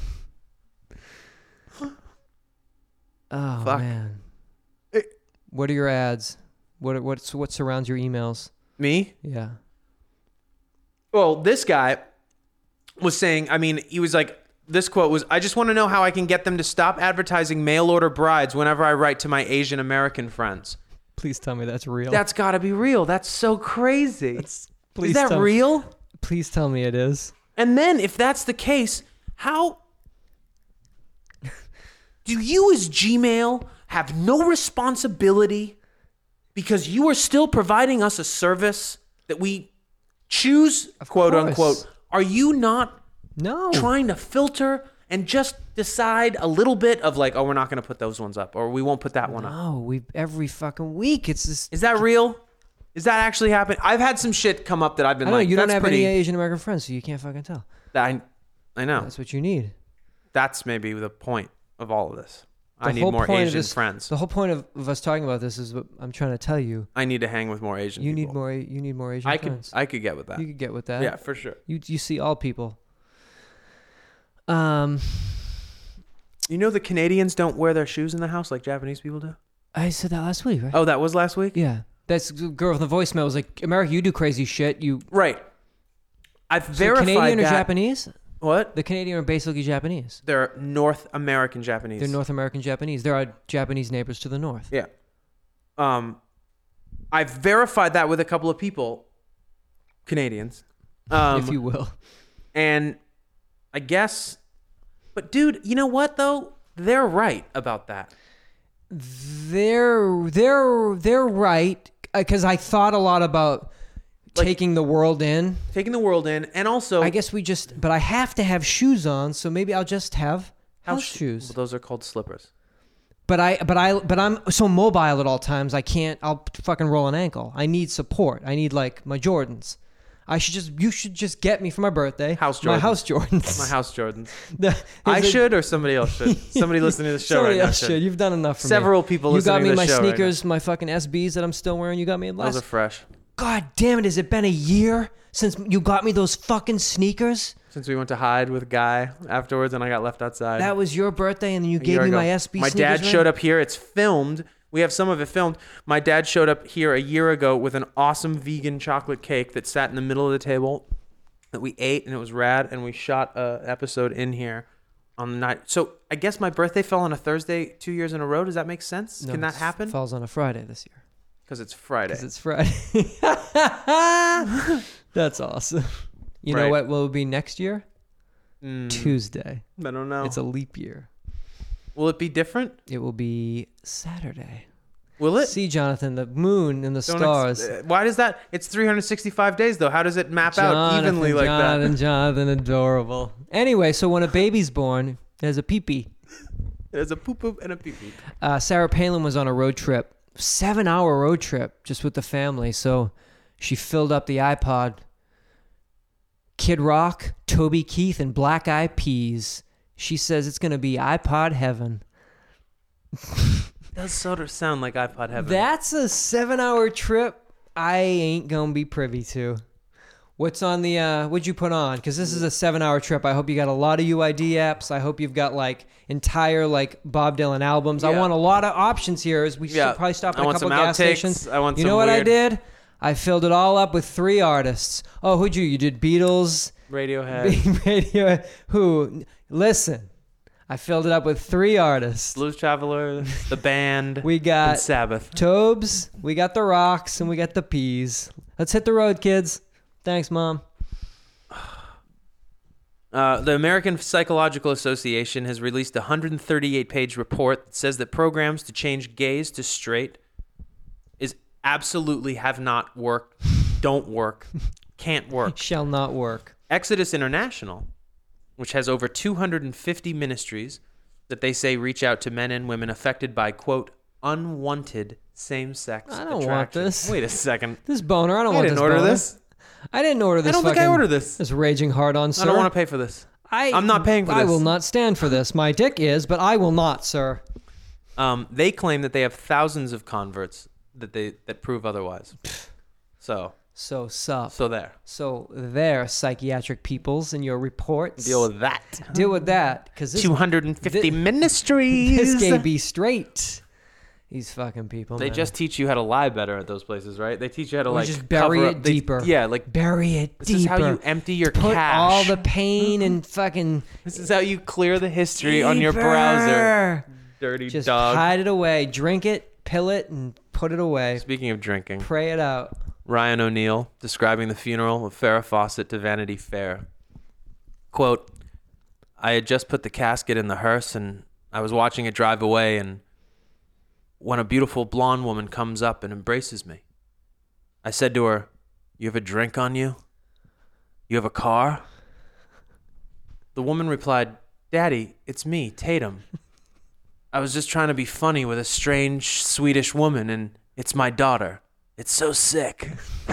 Oh, Fuck. man. What are your ads? What surrounds your emails? Me? Yeah. Well, this guy was saying, he was like, this quote was, I just want to know how I can get them to stop advertising mail order brides whenever I write to my Asian American friends. Please tell me that's real. That's got to be real. That's so crazy. Is Please that real? Please tell me it is. And then if that's the case, how do you as Gmail have no responsibility because you are still providing us a service that we choose, quote unquote. Are you not trying to filter and just decide a little bit of like, oh, we're not going to put those ones up, or we won't put that one up? No, every fucking week it's this. Is that real? Is that actually happening? I've had some shit come up that I've been like, you don't that's have pretty... any Asian American friends, so you can't fucking tell. I know. That's what you need. That's maybe the point of all of this. I need more Asian friends. The whole point of us talking about this is what I'm trying to tell you. I need to hang with more Asian people. You need more Asian friends. I could get with that. You could get with that. Yeah, for sure. You see all people. You know the Canadians don't wear their shoes in the house like Japanese people do? I said that last week, right? Oh, that was last week? Yeah. That's the girl with the voicemail was like, America, you do crazy shit. Right. I've verified Canadian that. or Japanese? What? The Canadian are basically Japanese. They're North American Japanese. They're North American Japanese. There are Japanese neighbors to the north. Yeah. I've verified that with a couple of people, Canadians. If you will. And I guess, but dude, you know what though? They're right about that. They're right, because I thought a lot about taking the world in. Taking the world in, and also... I guess but I have to have shoes on, so maybe I'll just have house shoes. Well, those are called slippers. But I'm so mobile at all times, I'll fucking roll an ankle. I need support. I need like my Jordans. You should just get me for my birthday. My house Jordans. My house Jordans. I should, or somebody else should? Somebody listening to the show right now should. You've done enough for Several people listening to the show. You got me my sneakers, my fucking SBs that I'm still wearing. You got me Those are fresh. God damn it, has it been a year since you got me those fucking sneakers? Since we went to hide with Guy afterwards and I got left outside. That was your birthday and then you gave me my SB My sneakers? My dad showed up here. It's filmed. We have some of it filmed. My dad showed up here a year ago with an awesome vegan chocolate cake that sat in the middle of the table that we ate, and it was rad, and we shot an episode in here on the night. So I guess my birthday fell on a Thursday 2 years in a row. Does that make sense? No, Can that happen? It falls on a Friday this year. Because it's Friday. That's awesome. You know what will be next year? Tuesday. I don't know. It's a leap year. Will it be different? It will be Saturday. Will it? See, Jonathan, the moon and the stars. Why does that? It's 365 days, though. How does it map out evenly like that? Jonathan, adorable. Anyway, so when a baby's born, there's a pee-pee. There's a poop-poop and a pee-pee. Sarah Palin was on a road trip, 7-hour road trip, just with the family. So she filled up the iPod. Kid Rock, Toby Keith, and Black Eyed Peas. She says it's going to be iPod heaven. Does sort of sound like iPod heaven. That's a 7-hour trip I ain't going to be privy to. What's on the, what'd you put on? Because this is a 7-hour trip. I hope you got a lot of UID apps. I hope you've got like entire like Bob Dylan albums. Yeah. I want a lot of options here as we should probably stop at a couple of gas stations. I want you know what I did? I filled it all up with 3 artists. Oh, who'd you? You did Beatles. Radiohead. Who? Listen. I filled it up with 3 artists. Blues Traveler, the band, we got and Sabbath. Tobes, we got the Rocks, and we got the Peas. Let's hit the road, kids. Thanks, Mom. The American Psychological Association has released a 138-page report that says that programs to change gays to straight absolutely have not worked, don't work, can't work. Shall not work. Exodus International, which has over 250 ministries that they say reach out to men and women affected by, quote, unwanted same-sex attraction. I don't want this. Wait a second. This boner, I don't want this boner. I didn't order this. I didn't order this. I don't think I ordered this. This raging hard-on, sir. I don't want to pay for this. I'm not paying for this. I will not stand for this. My dick is, but I will not, sir. They claim that they have thousands of converts that prove otherwise. So there, psychiatric peoples in your reports. Deal with that. Because 250 ministries. This gay be straight. These fucking people. They just teach you how to lie better at those places, right? They teach you how to just bury it deeper. Bury it deeper. This is how you empty your Put cache. all the pain and fucking. This is how you clear the history on your browser. Dirty just dog. Hide it away. Drink it, pill it, and put it away. Speaking of drinking, pray it out. Ryan O'Neal describing the funeral of Farrah Fawcett to Vanity Fair. Quote, I had just put the casket in the hearse and I was watching it drive away and when a beautiful blonde woman comes up and embraces me. I said to her, "You have a drink on you? You have a car?" The woman replied, "Daddy, it's me, Tatum. I was just trying to be funny with a strange Swedish woman, and it's my daughter. It's so sick."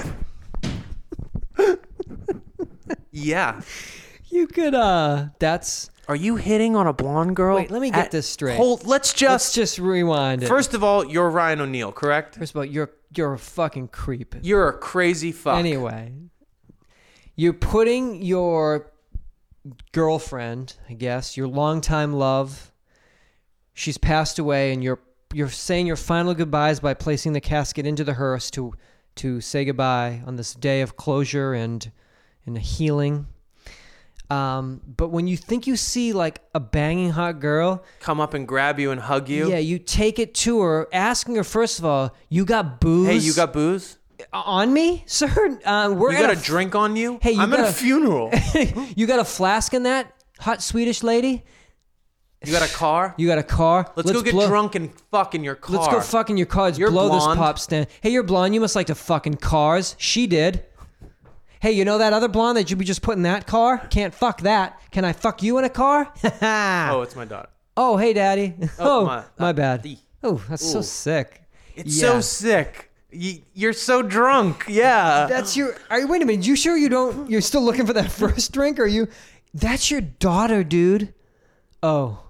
Yeah. You could, that's... Are you hitting on a blonde girl? Wait, let me get this straight. Let's just rewind it. First of all, you're Ryan O'Neal, correct? First of all, you're a fucking creep. You're a crazy fuck. Anyway, you're putting your girlfriend, I guess, your longtime love, she's passed away, and you're saying your final goodbyes by placing the casket into the hearse to say goodbye on this day of closure and healing. But when you think you see like a banging hot girl come up and grab you and hug you. Yeah, you take it to her, asking her first of all, "You got booze? Hey, you got booze on me, sir? You got a drink on you? Hey, I'm at a funeral. You got a flask in that, hot Swedish lady? You got a car? You got a car? Let's go get drunk and fuck in your car. Let's go fuck in your car. Let's blow blonde. This pop stand. Hey, you're blonde. You must like to fuck in cars. She did. Hey, you know that other blonde that we just put in that car? Can't fuck that. Can I fuck you in a car? Oh, it's my daughter. Oh, hey, Daddy. Oh, my bad. Oh, that's so sick. It's so sick. You're so drunk. Yeah. That's your... wait a minute. You sure you don't... You're still looking for that first drink? Or you... That's your daughter, dude. Oh.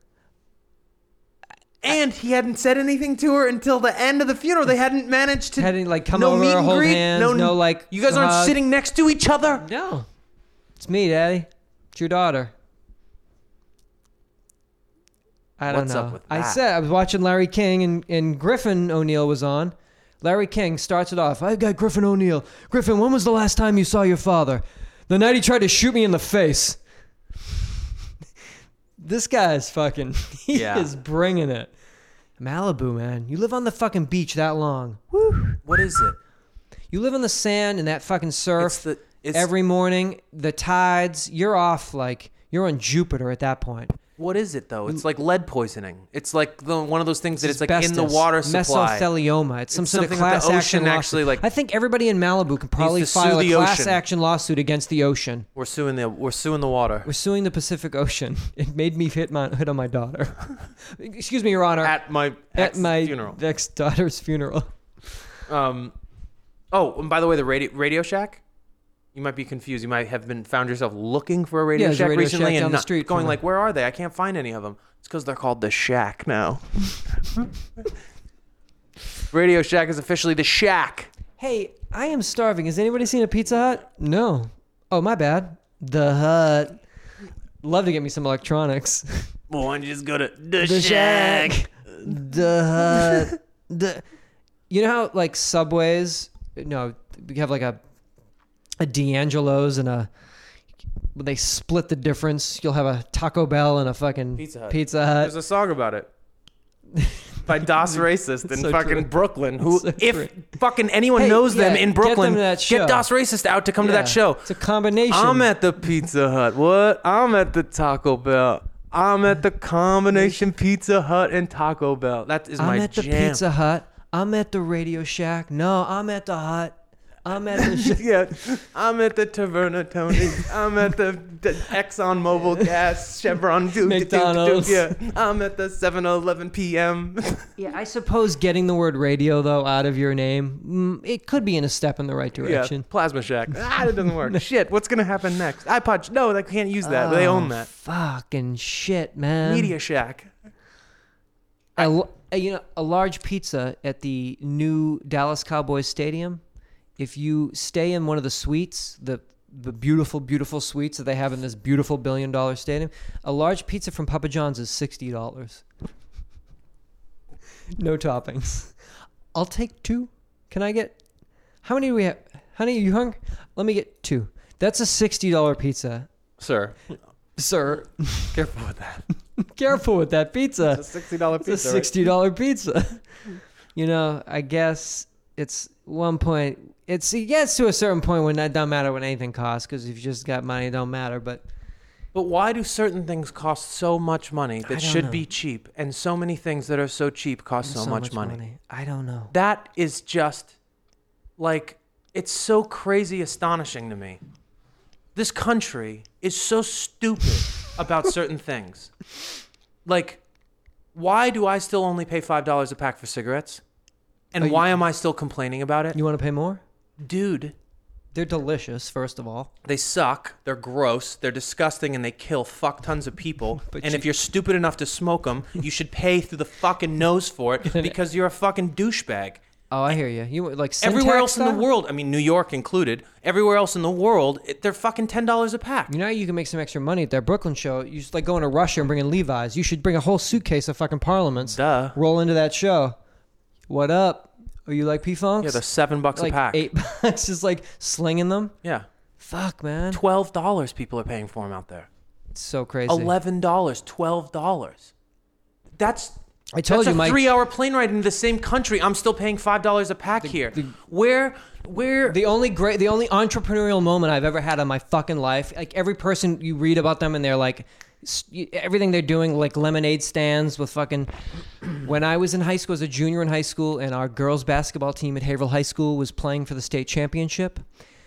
And he hadn't said anything to her until the end of the funeral. They hadn't managed to... Hadn't, like, come over, hold hands, no, like... You guys aren't sitting next to each other? No. It's me, Daddy. It's your daughter. I don't know. What's up with that? I was watching Larry King, and Griffin O'Neal was on. Larry King starts it off. "I got Griffin O'Neal. Griffin, when was the last time you saw your father?" "The night he tried to shoot me in the face." This guy is fucking... He is bringing it. Malibu, man. You live on the fucking beach that long. Woo. What is it? You live in the sand and that fucking surf every morning. The tides. You're off like... You're on Jupiter at that point. What is it, though? It's like lead poisoning. It's like one of those things that it's like in the water supply. Mesothelioma. It's some sort of class action lawsuit. Like, I think everybody in Malibu can probably file a class action lawsuit against the ocean. We're suing the water. We're suing the Pacific Ocean. It made me hit on my daughter. Excuse me, Your Honor. At my funeral. Ex-daughter's funeral. Oh, and by the way, the Radio Shack. You might be confused. You might have found yourself looking for a Radio Shack recently and not going like, "Where are they? I can't find any of them." It's because they're called the Shack now. Radio Shack is officially the Shack. Hey, I am starving. Has anybody seen a Pizza Hut? No. Oh, my bad. The Hut. Love to get me some electronics. Well, why don't you just go to the Shack? The Hut. You know how like Subways? No, we have like a D'Angelo's and when they split the difference, you'll have a Taco Bell and a fucking Pizza Hut. There's a song about it by Das Racist in fucking Brooklyn. Who, if fucking anyone knows them in Brooklyn, get Das Racist out to come to that show. It's a combination. I'm at the Pizza Hut. What? I'm at the Taco Bell. I'm at the combination Pizza Hut and Taco Bell. That is my jam. I'm at the Pizza Hut. I'm at the Radio Shack. No, I'm at the Hut. I'm at the I'm at the Taverna Tony. I'm at the Exxon Mobil Gas Chevron McDonald's. I'm at the 7-Eleven PM. Yeah, I suppose getting the word radio though out of your name, it could be in a step in the right direction. Yeah, Plasma Shack. It doesn't work. Shit, what's gonna happen next? iPod. No, they can't use that. They own that. Fucking shit, man. Media Shack. A large pizza at the new Dallas Cowboys Stadium. If you stay in one of the suites, the beautiful, beautiful suites that they have in this beautiful $1 billion stadium, a large pizza from Papa John's is $60. No toppings. I'll take 2. Can I get... How many do we have? Honey, are you hungry? Let me get 2. That's a $60 pizza. Sir. Careful with that. Careful with that pizza. It's a $60 pizza. It's a $60 pizza. You know, I guess it's one point... It gets to a certain point when it doesn't matter what anything costs, because if you just got money, it don't matter. But But why do certain things cost so much money I that don't should know. be cheap, and so many things that are so cheap cost so much money? I don't know. That is just, like, it's so crazy astonishing to me. This country is so stupid about certain things. Like, why do I still only pay $5 a pack for cigarettes? And why am I still complaining about it? You want to pay more? Dude, They're delicious, first of all. they suck, they're gross, they're disgusting, and they kill fuck tons of people. But And if you're stupid enough to smoke them, you should pay through the fucking nose for it because you're a fucking douchebag. Oh, I hear you. You like Everywhere Syntax else in the style? world, I mean, New York included, everywhere else in the world, they're fucking $10 a pack. You know how you can make some extra money at that Brooklyn show? You just like going to Russia and bringing Levi's. You should bring a whole suitcase of fucking Parliaments. Duh. Roll into that show. What up? Are you like P-Funks? Yeah, they're $7 like a pack. $8, just like slinging them. Yeah. Fuck, man. $12 people are paying for them out there. It's so crazy. $11, $12. That's I told that's you, a Mike. 3-hour plane ride in the same country. I'm still paying $5 a pack here. Where The only entrepreneurial moment I've ever had in my fucking life, like every person you read about them and they're like, everything they're doing, like lemonade stands with fucking. When I was in high school, as a junior in high school, and our girls basketball team at Haverhill High School was playing for the state championship.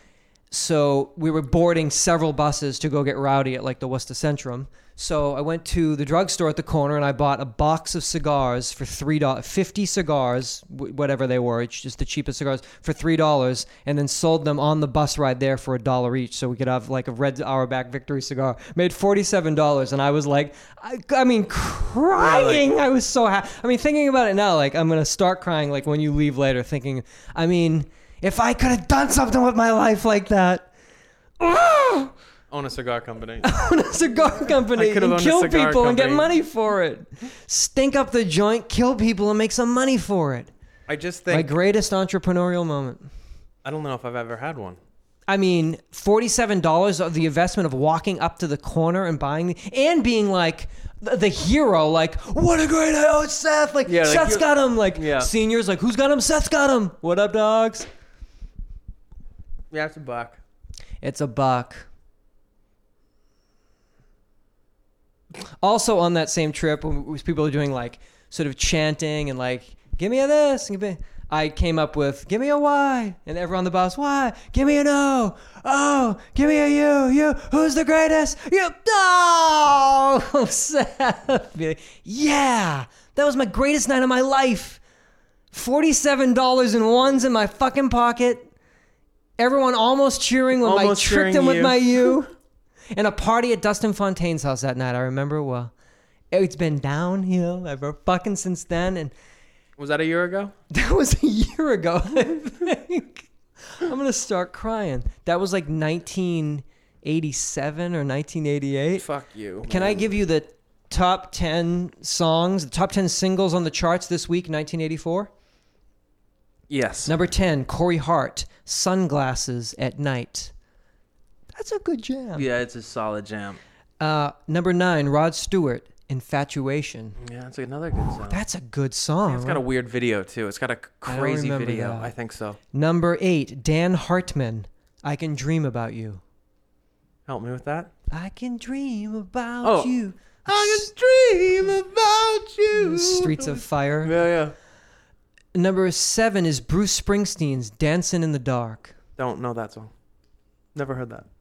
So we were boarding several buses to go get rowdy at like the Worcester Centrum. So I went to the drugstore at the corner and I bought a box of cigars for $3, 50 cigars, whatever they were. It's just the cheapest cigars for $3, and then sold them on the bus ride there for $1 each, so we could have like a Red Auerbach Victory cigar. Made $47, and I was like, I mean, crying. I was so happy. I mean, thinking about it now, like I'm gonna start crying. Like when you leave later, thinking, I mean, if I could have done something with my life like that. Own a cigar company. Own a cigar company I could've and owned a kill cigar people and get company. money for it. Stink up the joint, kill people, and make some money for it. I just My think greatest entrepreneurial moment. I don't know if I've ever had one. I mean, $47 of the investment of walking up to the corner and buying and being like the hero, like, what a great idea, it's Seth. Like, Yeah, like Seth's got him. Like, Yeah. seniors, like, who's got him? Seth's got him. What up, dogs? Yeah, it's a buck. It's a buck. Also on that same trip, when people are doing like sort of chanting and like, give me a this, I came up with, give me a Y, and everyone on the bus, Y, give me an O, oh, give me a U, who's the greatest? You, oh, Seth. Be like, yeah, that was my greatest night of my life. $47 in ones in my fucking pocket. Everyone almost cheering when I Almost tricked cheering him with you. my U. And a party at Dustin Fontaine's house that night, I remember well. It's been downhill ever fucking since then. And Was that a year ago? that was a year ago, I think. I'm going to start crying. That was like 1987 or 1988. Fuck you. Can I give you the top 10 songs, the top 10 singles on the charts this week, 1984? Yes. Number 10, Corey Hart, Sunglasses at Night. That's a good jam. Yeah, it's a solid jam. Number 9, Rod Stewart, Infatuation. Yeah, that's another good song. That's a good song. It's got a weird video too. It's got a crazy remember video. that. I think so. Number 8, Dan Hartman, I Can Dream About You. Help me with that. I can dream about Oh. you. I can dream about you. Streets of Fire. Yeah, yeah. Number 7 is Bruce Springsteen's Dancing in the Dark. Don't know that song. Never heard that.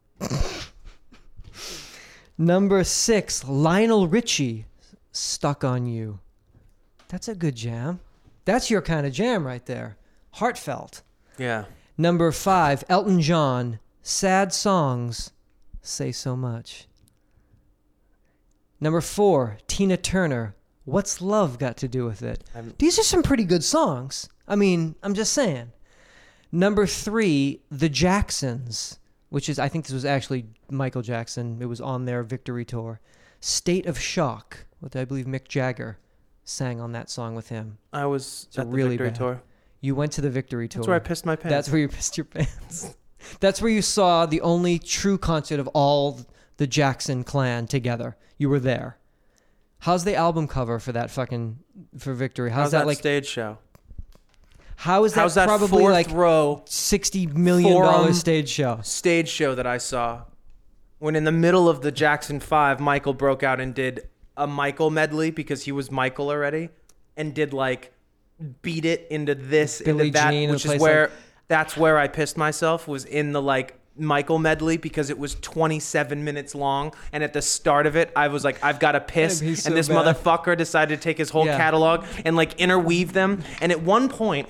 Number 6, Lionel Richie, Stuck on You. That's a good jam. That's your kind of jam right there. Heartfelt. Yeah. Number 5, Elton John, Sad Songs, Say So Much. Number 4, Tina Turner, What's Love Got to Do with It? These are some pretty good songs. I mean, I'm just saying. Number 3, The Jacksons, which is, I think this was actually Michael Jackson. It was on their Victory Tour. State of Shock, what I believe Mick Jagger sang on that song with him. I was So at the really Victory bad. Tour. You went to the Victory Tour. That's where I pissed my pants. That's where you pissed your pants. That's where you saw the only true concert of all the Jackson clan together. You were there. How's the album cover for that for Victory? How's that stage show? How's that probably fourth like row $60 million forum stage show? stage show that I saw when in the middle of the Jackson 5, Michael broke out and did a Michael medley because he was Michael already, and did like Beat It into this, Billie into that, Jean, which a is place where like- that's where I pissed myself, was in the like Michael medley, because it was 27 minutes long, and at the start of it I was like, I've got to piss, That'd be so and this bad. motherfucker decided to take his whole Yeah. catalog and like interweave them, and at one point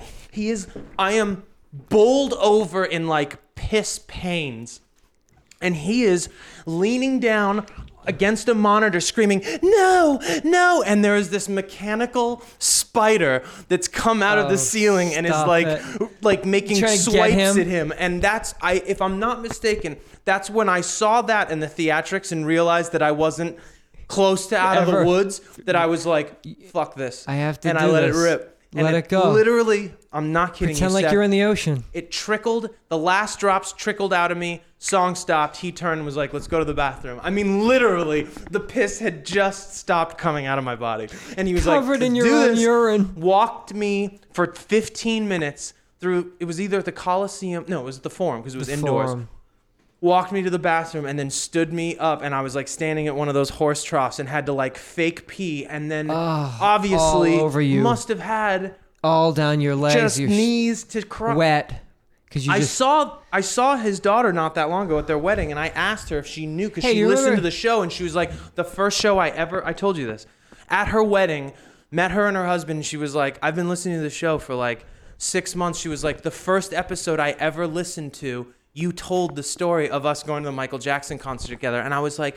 I am bowled over in like piss pains, and he is leaning down against a monitor screaming, no, no, and there is this mechanical spider that's come out of the ceiling and is stop like making Trying to get swipes him? at him. And that's, if I'm not mistaken, that's when I saw that in the theatrics and realized that I wasn't close to Out of Ever. the Woods, that I was like, fuck this. I have to and do I let this. it rip. And Let it go. Literally, I'm not kidding Pretend you, like Seth. you're in the ocean. It trickled. The last drops trickled out of me. Song stopped. He turned and was like, let's go to the bathroom. I mean, literally, the piss had just stopped coming out of my body. And he was Covered like, in "Let's your do own this." urine. Walked me for 15 minutes through, it was either at the Coliseum. No, it was at the Forum because it was indoors. Forum. Walked me to the bathroom and then stood me up, and I was like standing at one of those horse troughs and had to like fake pee, and then obviously all over you. must have had All down your legs. just You're knees to cry. wet. Because you I just... saw his daughter not that long ago at their wedding, and I asked her if she knew, because Hey, she you listened remember- to the show, and she was like, the first show I told you this, at her wedding, met her and her husband. She was like, I've been listening to the show for like 6 months. She was like, the first episode I ever listened to, you told the story of us going to the Michael Jackson concert together. And I was like,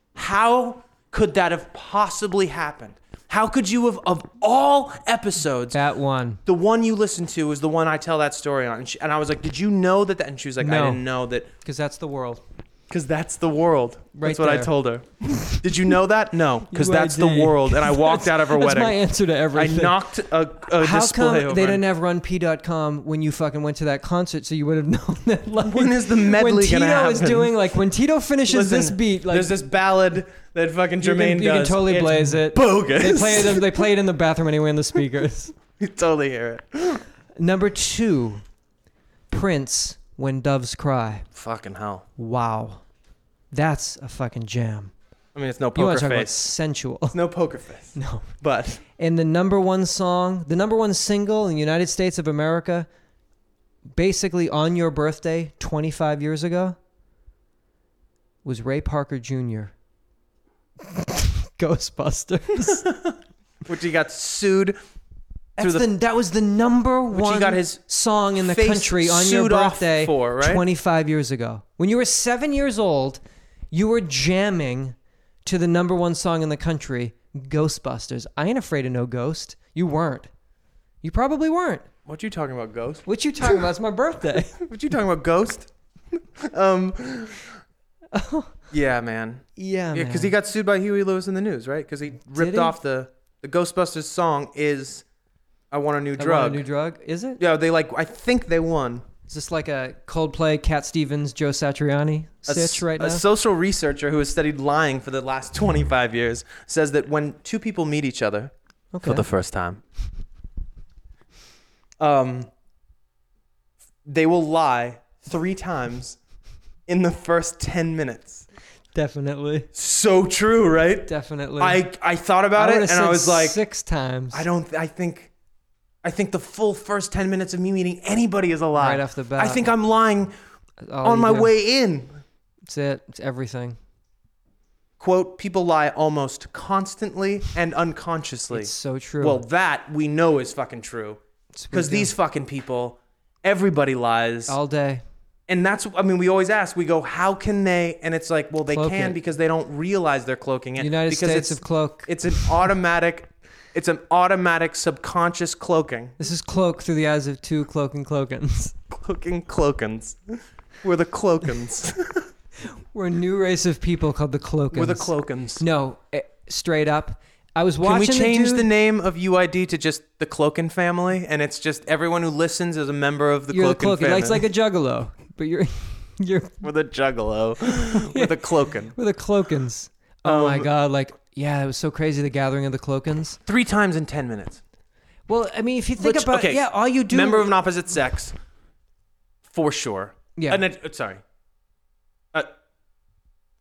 how could that have possibly happened? How could you have, of all episodes, That one. the one you listened to was the one I tell that story on? And I was like, did you know that? And she was like, No. I didn't know that. Because that's the world. Because that's the world. Right That's what I there. told her. Did you know that? No, because that's the UID. world. And I walked out of her That's wedding. my answer to I everything. knocked a How display come over. they didn't have runp.com when you fucking went to that concert, so you would have known that? Like, When is the medley when Tito gonna happen? is doing, like, when Tito finishes Listen, this beat, like, there's this ballad that fucking you Jermaine can, you can does. totally It's blaze it. bogus. They play it in the bathroom anyway in the speakers. You totally hear it. Number 2, Prince, When Doves Cry. Fucking hell. Wow. That's a fucking jam. I mean, it's no You want poker to talk about face. sensual. It's no poker face. No. But And the number 1 song, the number 1 single in the United States of America, basically on your birthday 25 years ago, was Ray Parker Jr. Ghostbusters. which he got sued through That was the number which one he got his song in the face country on your sued off birthday for, right? 25 years ago. When you were 7 years old, you were jamming to the number 1 song in the country, Ghostbusters. I ain't afraid of no ghost. You weren't. You probably weren't. What you talking about, Ghost? What you talking about? It's my birthday. What you talking about, Ghost? Yeah, man. Yeah, Yeah, because he got sued by Huey Lewis in the News, right? Because he ripped he? off the Ghostbusters song is "I Want a New I Drug." Want a New Drug? Is it? Yeah, I think they won. Is this like a Coldplay, Cat Stevens, Joe Satriani stitch right now? A social researcher who has studied lying for the last 25 years says that when two people meet each other Okay. for the first time, they will lie 3 times in the first 10 minutes. Definitely. So true, right? Definitely. I thought about it would've and I said was like, 6 times. I think the full first 10 minutes of me meeting anybody is a lie. Right off the bat. I think I'm lying All on you my do. way in. That's it. It's everything. Quote, people lie almost constantly and unconsciously. It's so true. Well, that we know is fucking true. Because these fucking people, everybody lies. all day. And that's, I mean, we always ask, we go, how can they? And it's like, well, they Cloak can it. because they don't realize they're cloaking it. United because States of Cloak. It's an automatic subconscious cloaking. This is Cloak through the eyes of 2 cloaking cloakins. Cloakins. We're the cloakins. We're a new race of people called the cloakins. We're the cloakins. No, straight up. I was Can watching we change the the name of UID to just the Cloakin family? And it's just everyone who listens is a member of the You're the Cloakin cloakin. family. It's like a juggalo, but you're We're the juggalo. We're the Cloakin. we're the cloakins. Oh my god! Like, yeah, it was so crazy. The gathering of the cloakins. 3 times in 10 minutes. Well, I mean, if you think Which- about, okay, yeah, all you do. Member of an opposite sex, for sure. Yeah. And sorry.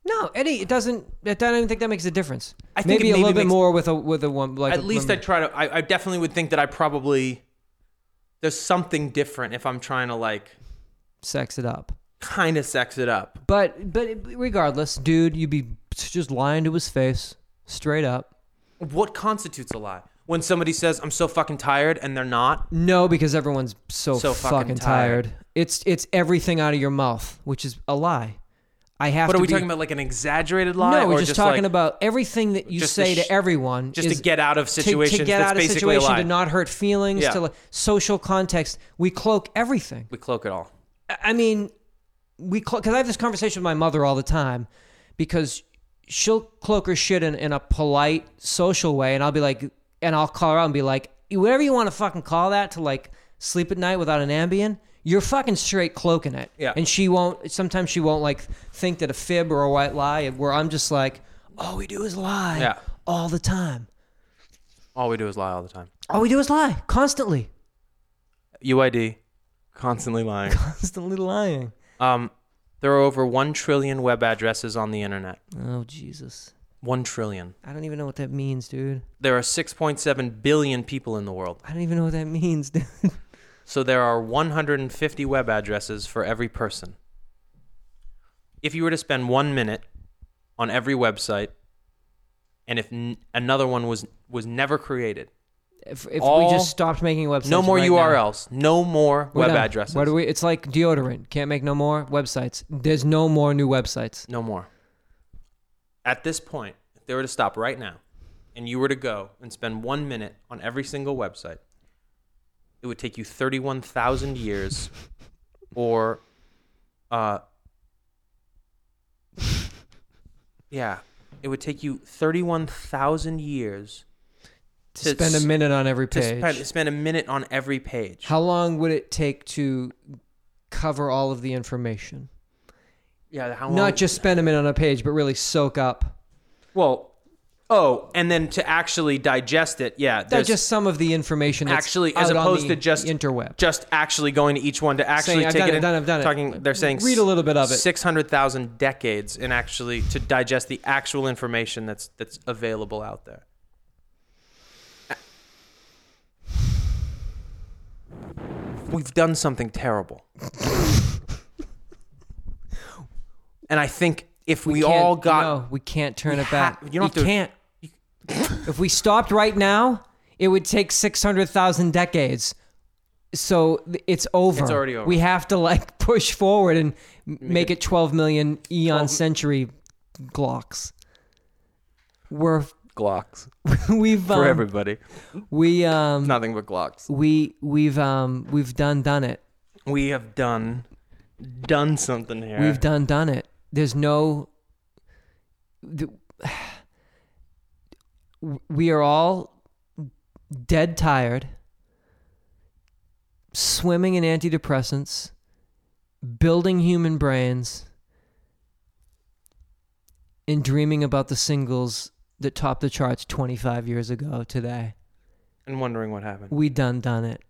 No, Eddie, it doesn't. I don't even think that makes a difference. I think maybe it a little bit makes- more with a one. Like At least I try to. I definitely would think that I probably there's something different if I'm trying to like sex it up. kind of sex it up. But regardless, dude, you'd be just lying to his face, straight up. What constitutes a lie? When somebody says I'm so fucking tired and they're not. No, because everyone's so fucking tired. It's everything out of your mouth, which is a lie. I have. But to are we be, talking about like an exaggerated lie? No, we're or just talking like, about everything that you just say to to everyone. just is to get out of situations. to get that's out of basically a situation, lie. to not hurt feelings, Yeah. to like, social context. We cloak everything. We cloak it all. I mean, because I have this conversation with my mother all the time, because she'll cloak her shit in a polite, social way, and I'll be like, and I'll call her out and be like, whatever you want to fucking call that to like sleep at night without an Ambien, you're fucking straight cloaking it. Yeah. And sometimes she won't like think that a fib or a white lie, where I'm just like, all we do is lie. Yeah. All the time. All we do is lie all the time. All we do is lie constantly. UID, constantly lying. Constantly lying. There are over 1 trillion web addresses on the internet. Oh, Jesus. 1 trillion. I don't even know what that means, dude. There are 6.7 billion people in the world. I don't even know what that means, dude. So there are 150 web addresses for every person. If you were to spend 1 minute on every website, and if another one was never created, If we just stopped making websites, no more right URLs, no more now, web we're done. addresses, What do we? It's like deodorant. Can't make no more websites. There's no more new websites. no more. At this point, if they were to stop right now, and you were to go and spend 1 minute on every single website, it would take you 31,000 years, or, yeah, it would take you 31,000 years To spend a minute on every to page. spend a minute on every page. How long would it take to cover all of the information? Yeah, how long? Not just spend a minute on a page, but really soak up. And then to actually digest it, yeah. Not there's just some of the information that's actually, as out on opposed the to just interweb. just actually going to each one to actually Saying, take I've it in. done it. They're saying Read a little bit of it. 600,000 decades in actually to digest the actual information that's available out there. We've done something terrible. And I think if we all got... No, we can't turn we it back. you don't have to- can't. If we stopped right now, it would take 600,000 decades. So it's over. It's already over. We have to like push forward and make it 12 million eon 12 century Glocks. We're Glocks. we've For everybody. we Nothing but Glocks. we've done it. We have done something here. We've done it. There's no. We are all dead tired, swimming in antidepressants, building human brains, and dreaming about the singles that topped the charts 25 years ago today. And wondering what happened. We done it.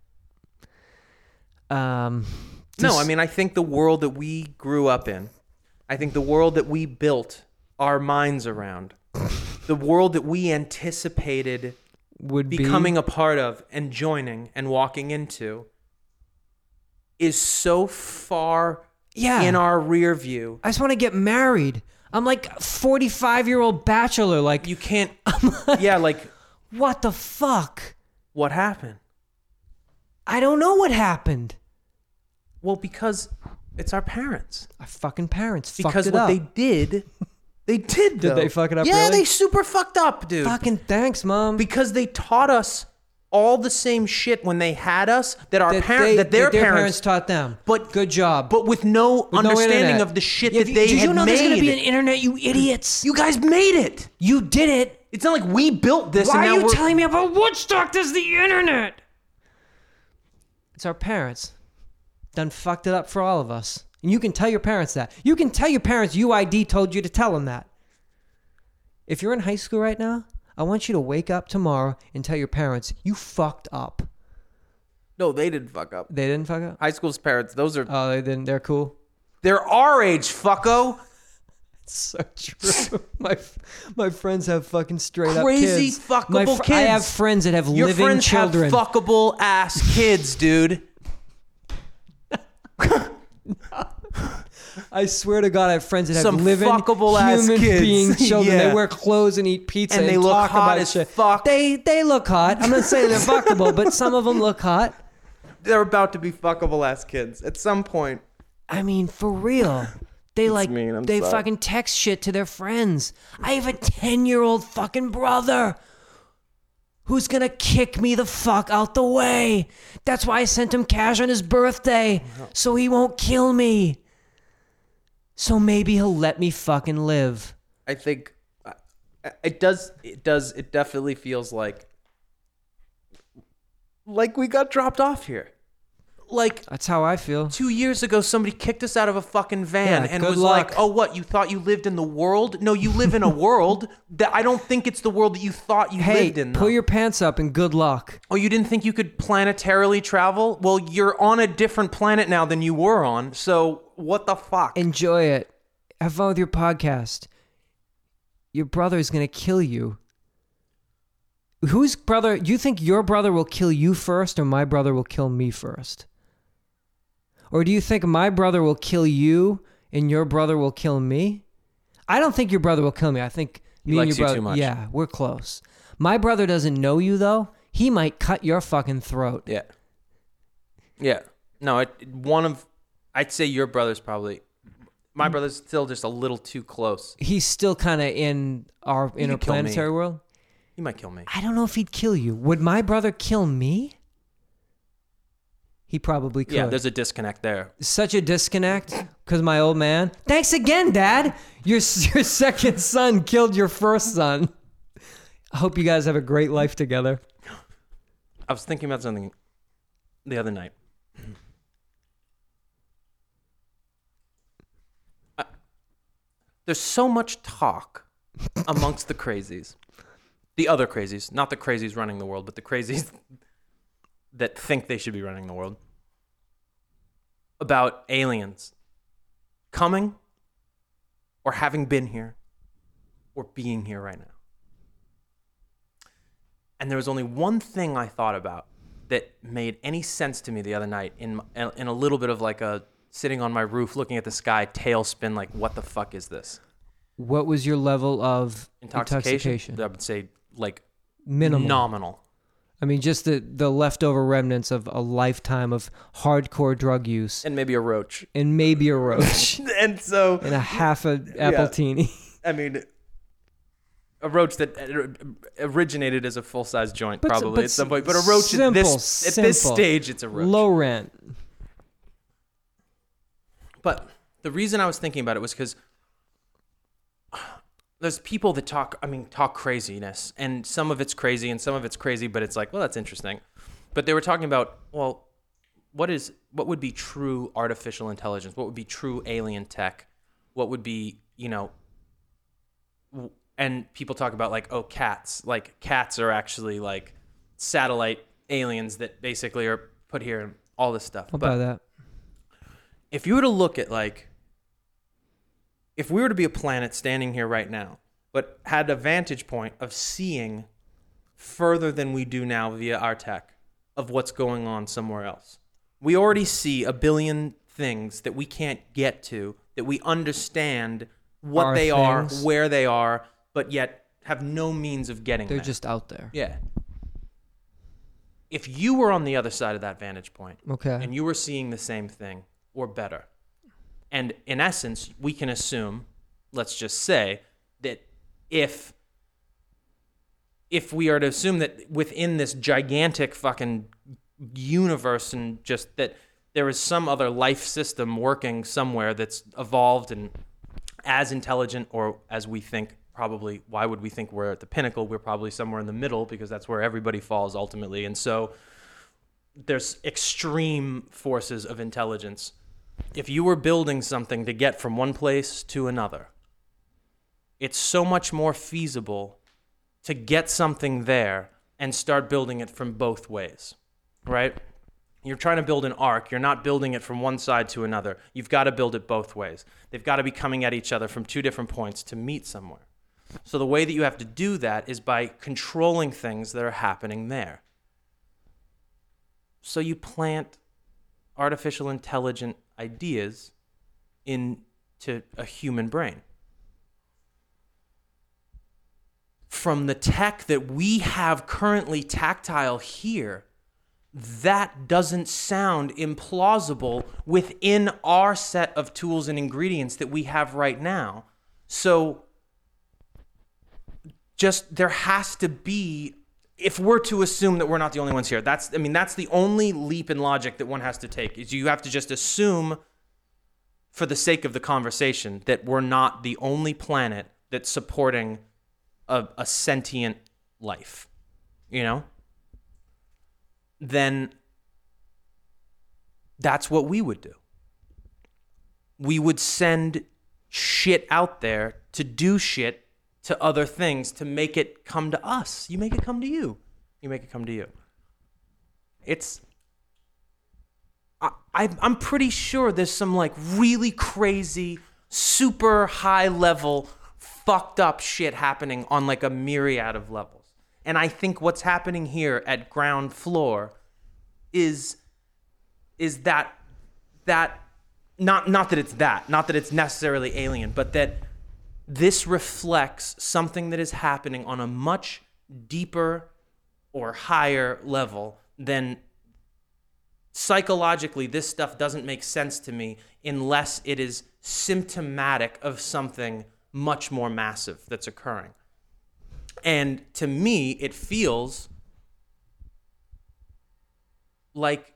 No, I mean, I think the world that we grew up in, I think the world that we built our minds around, the world that we anticipated would becoming a part of and joining and walking into is so far in our rear view. I just want to get married. I'm like a 45-year-old bachelor. Like, You can't, like, what the fuck? what happened? I don't know what happened. Well, because it's our parents. Our fucking parents Because fucked it what up. they did, Did they fuck it up, Yeah, really? they super fucked up, dude. Fucking thanks, Mom. Because they taught us all the same shit when they had us that our their parents taught them. But good job. But with no With no understanding internet. of the shit Yeah, that they did had you know made. there's gonna be an internet, you idiots? You guys made it. You did it. It's not like we built this. Why and are now you we're, telling me about Woodstock? There's the internet. It's our parents. Done fucked it up for all of us. And you can tell your parents that. You can tell your parents UID told you to tell them that. If you're in high school right now, I want you to wake up tomorrow and tell your parents you fucked up. No, they didn't fuck up. They didn't fuck up? High school's parents, those are Oh, they didn't. They're cool. they're our age, fucko. So true. My friends have fucking straight Crazy up kids. fuckable kids. I have friends that have Your living friends children. have fuckable ass kids, dude. I swear to God, I have friends that have Some living fuckable ass human kids. being children. Yeah. They wear clothes and eat pizza And they look talk hot about as shit. fuck. They look hot. I'm not saying they're fuckable, but some of them look hot. They're about to be fuckable ass kids at some point. I mean, for real. They mean, I'm they sorry. fucking text shit to their friends. I have a 10-year-old fucking brother who's gonna kick me the fuck out the way. That's why I sent him cash on his birthday, so he won't kill me. So maybe he'll let me fucking live. I think it definitely feels like we got dropped off here. Like, That's how I feel. 2 years ago, somebody kicked us out of a fucking van Yeah, and good was luck. like, oh, what, you thought you lived in the world? No, you live in a world that I don't think it's the world that you thought you Hey, lived in. pull though. your pants up and good luck. Oh, you didn't think you could planetarily travel? Well, you're on a different planet now than you were on, so what the fuck? Enjoy it. Have fun with your podcast. Your brother is going to kill you. Whose brother? You think your brother will kill you first or my brother will kill me first? Or do you think my brother will kill you and your brother will kill me? I don't think your brother will kill me. I think He me and likes your you brother. too much. Yeah, we're close. My brother doesn't know you though. He might cut your fucking throat. Yeah. Yeah. No, I'd say your brother's probably, my brother's still just a little too close. He's still kind of in our could kill interplanetary me. world. He might kill me. I don't know if he'd kill you. Would my brother kill me? He probably could. Yeah, there's a disconnect there. Such a disconnect because my old man. Thanks again, Dad. Your second son killed your first son. I hope you guys have a great life together. I was thinking about something the other night. There's so much talk amongst the crazies. The other crazies, not the crazies running the world, but the crazies that think they should be running the world, about aliens coming or having been here or being here right now. And there was only one thing I thought about that made any sense to me the other night in a little bit of like a sitting on my roof looking at the sky, tailspin, like, what the fuck is this? What was your level of Intoxication? I would say like Minimal. nominal. I mean, just the leftover remnants of a lifetime of hardcore drug use And maybe a roach. and maybe a roach And so, and a half a Appletini. I mean, a roach that originated as a full-size joint, But- probably but at some point. But a roach simple, at this simple. stage, it's a roach. Low rent. But the reason I was thinking about it was because there's people that talk craziness, and some of it's crazy and some of it's crazy, but it's like, well, that's interesting. But they were talking about, well, what would be true artificial intelligence? What would be true alien tech? What would be, and people talk about like, oh, cats. Like, cats are actually like satellite aliens that basically are put here and all this stuff. I'll buy that. If you were to look at if we were to be a planet standing here right now, but had a vantage point of seeing further than we do now via our tech of what's going on somewhere else, we already see a billion things that we can't get to, that we understand what Are they things. are, where they are, but yet have no means of getting They're there. just out there. Yeah. If you were on the other side of that vantage point, Okay. and you were seeing the same thing or better, and in essence, we can assume, let's just say, that if we are to assume that within this gigantic fucking universe and just that there is some other life system working somewhere that's evolved and as intelligent, or as we think, probably, why would we think we're at the pinnacle? We're probably somewhere in the middle because that's where everybody falls ultimately. And so there's extreme forces of intelligence. If you were building something to get from one place to another, it's so much more feasible to get something there and start building it from both ways, right? You're trying to build an arc. You're not building it from one side to another. You've got to build it both ways. They've got to be coming at each other from two different points to meet somewhere. So the way that you have to do that is by controlling things that are happening there. So you plant artificial intelligent ideas into a human brain. From the tech that we have currently tactile here, that doesn't sound implausible within our set of tools and ingredients that we have right now. So just there has to be, if we're to assume that we're not the only ones here, that's the only leap in logic that one has to take, is you have to just assume, for the sake of the conversation, that we're not the only planet that's supporting a sentient life, then that's what we would do. We would send shit out there to do shit to other things to make it come to us. You make it come to you. You make it come to you. I'm pretty sure there's some like really crazy, super high level, fucked up shit happening on like a myriad of levels. And I think what's happening here at ground floor is that not that it's necessarily alien, but that this reflects something that is happening on a much deeper or higher level than psychologically. This stuff doesn't make sense to me unless it is symptomatic of something much more massive that's occurring. And to me, it feels like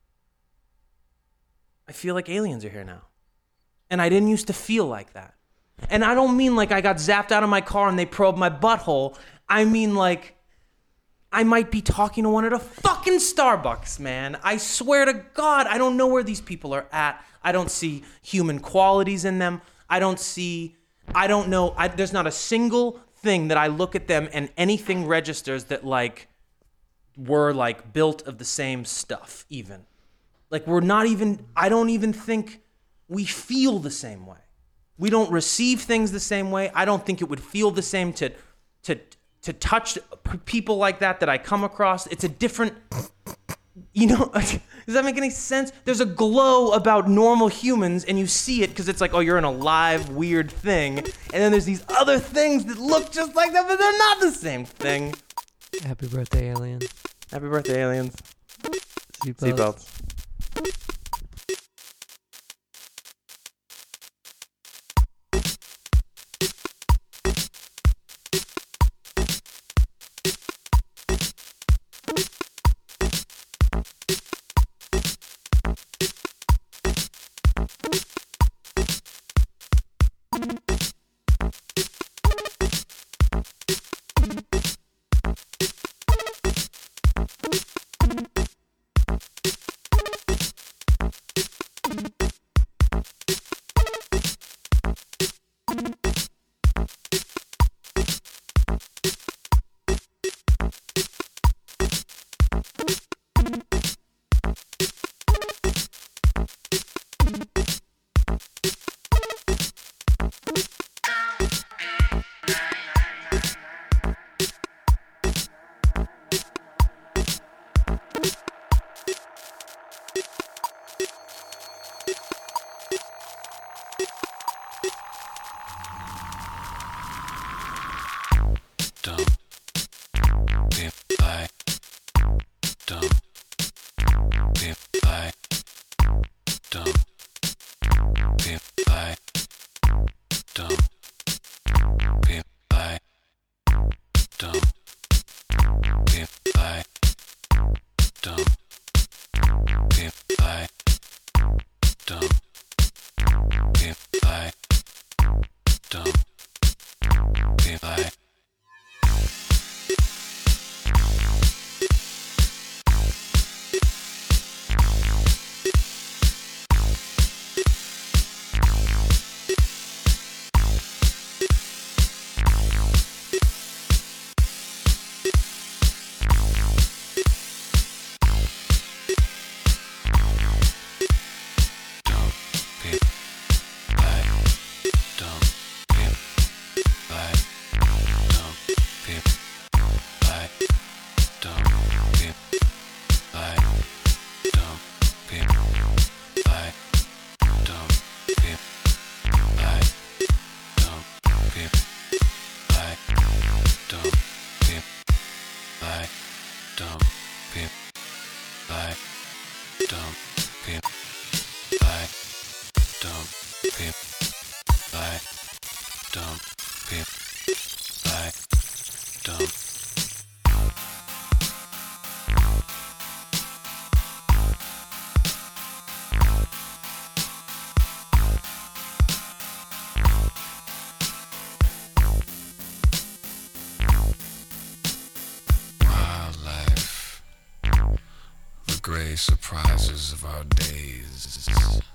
I feel like aliens are here now. And I didn't used to feel like that. And I don't mean like I got zapped out of my car and they probed my butthole. I mean like I might be talking to one at a fucking Starbucks, man. I swear to God, I don't know where these people are at. I don't see human qualities in them. There's not a single thing that I look at them and anything registers that like we're like built of the same stuff even. Like I don't even think we feel the same way. We don't receive things the same way. I don't think it would feel the same to touch people like that I come across. It's a different, does that make any sense? There's a glow about normal humans and you see it because it's like, oh, you're in a live, weird thing. And then there's these other things that look just like that, but they're not the same thing. Happy birthday, aliens. Happy birthday, aliens. Seatbelts. dump pimp like dump pimp like dump pimp like dump pimp like dump. Wildlife, the gray surprises of our days,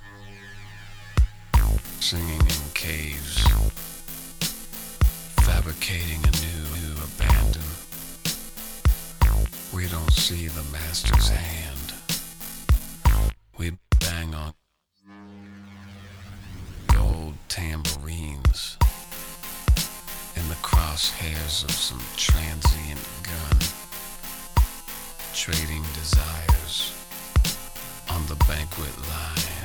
singing in caves, fabricating anew, abandon. We don't see the master's hand. We bang on gold tambourines in the crosshairs of some transient gun, trading desires on the banquet line.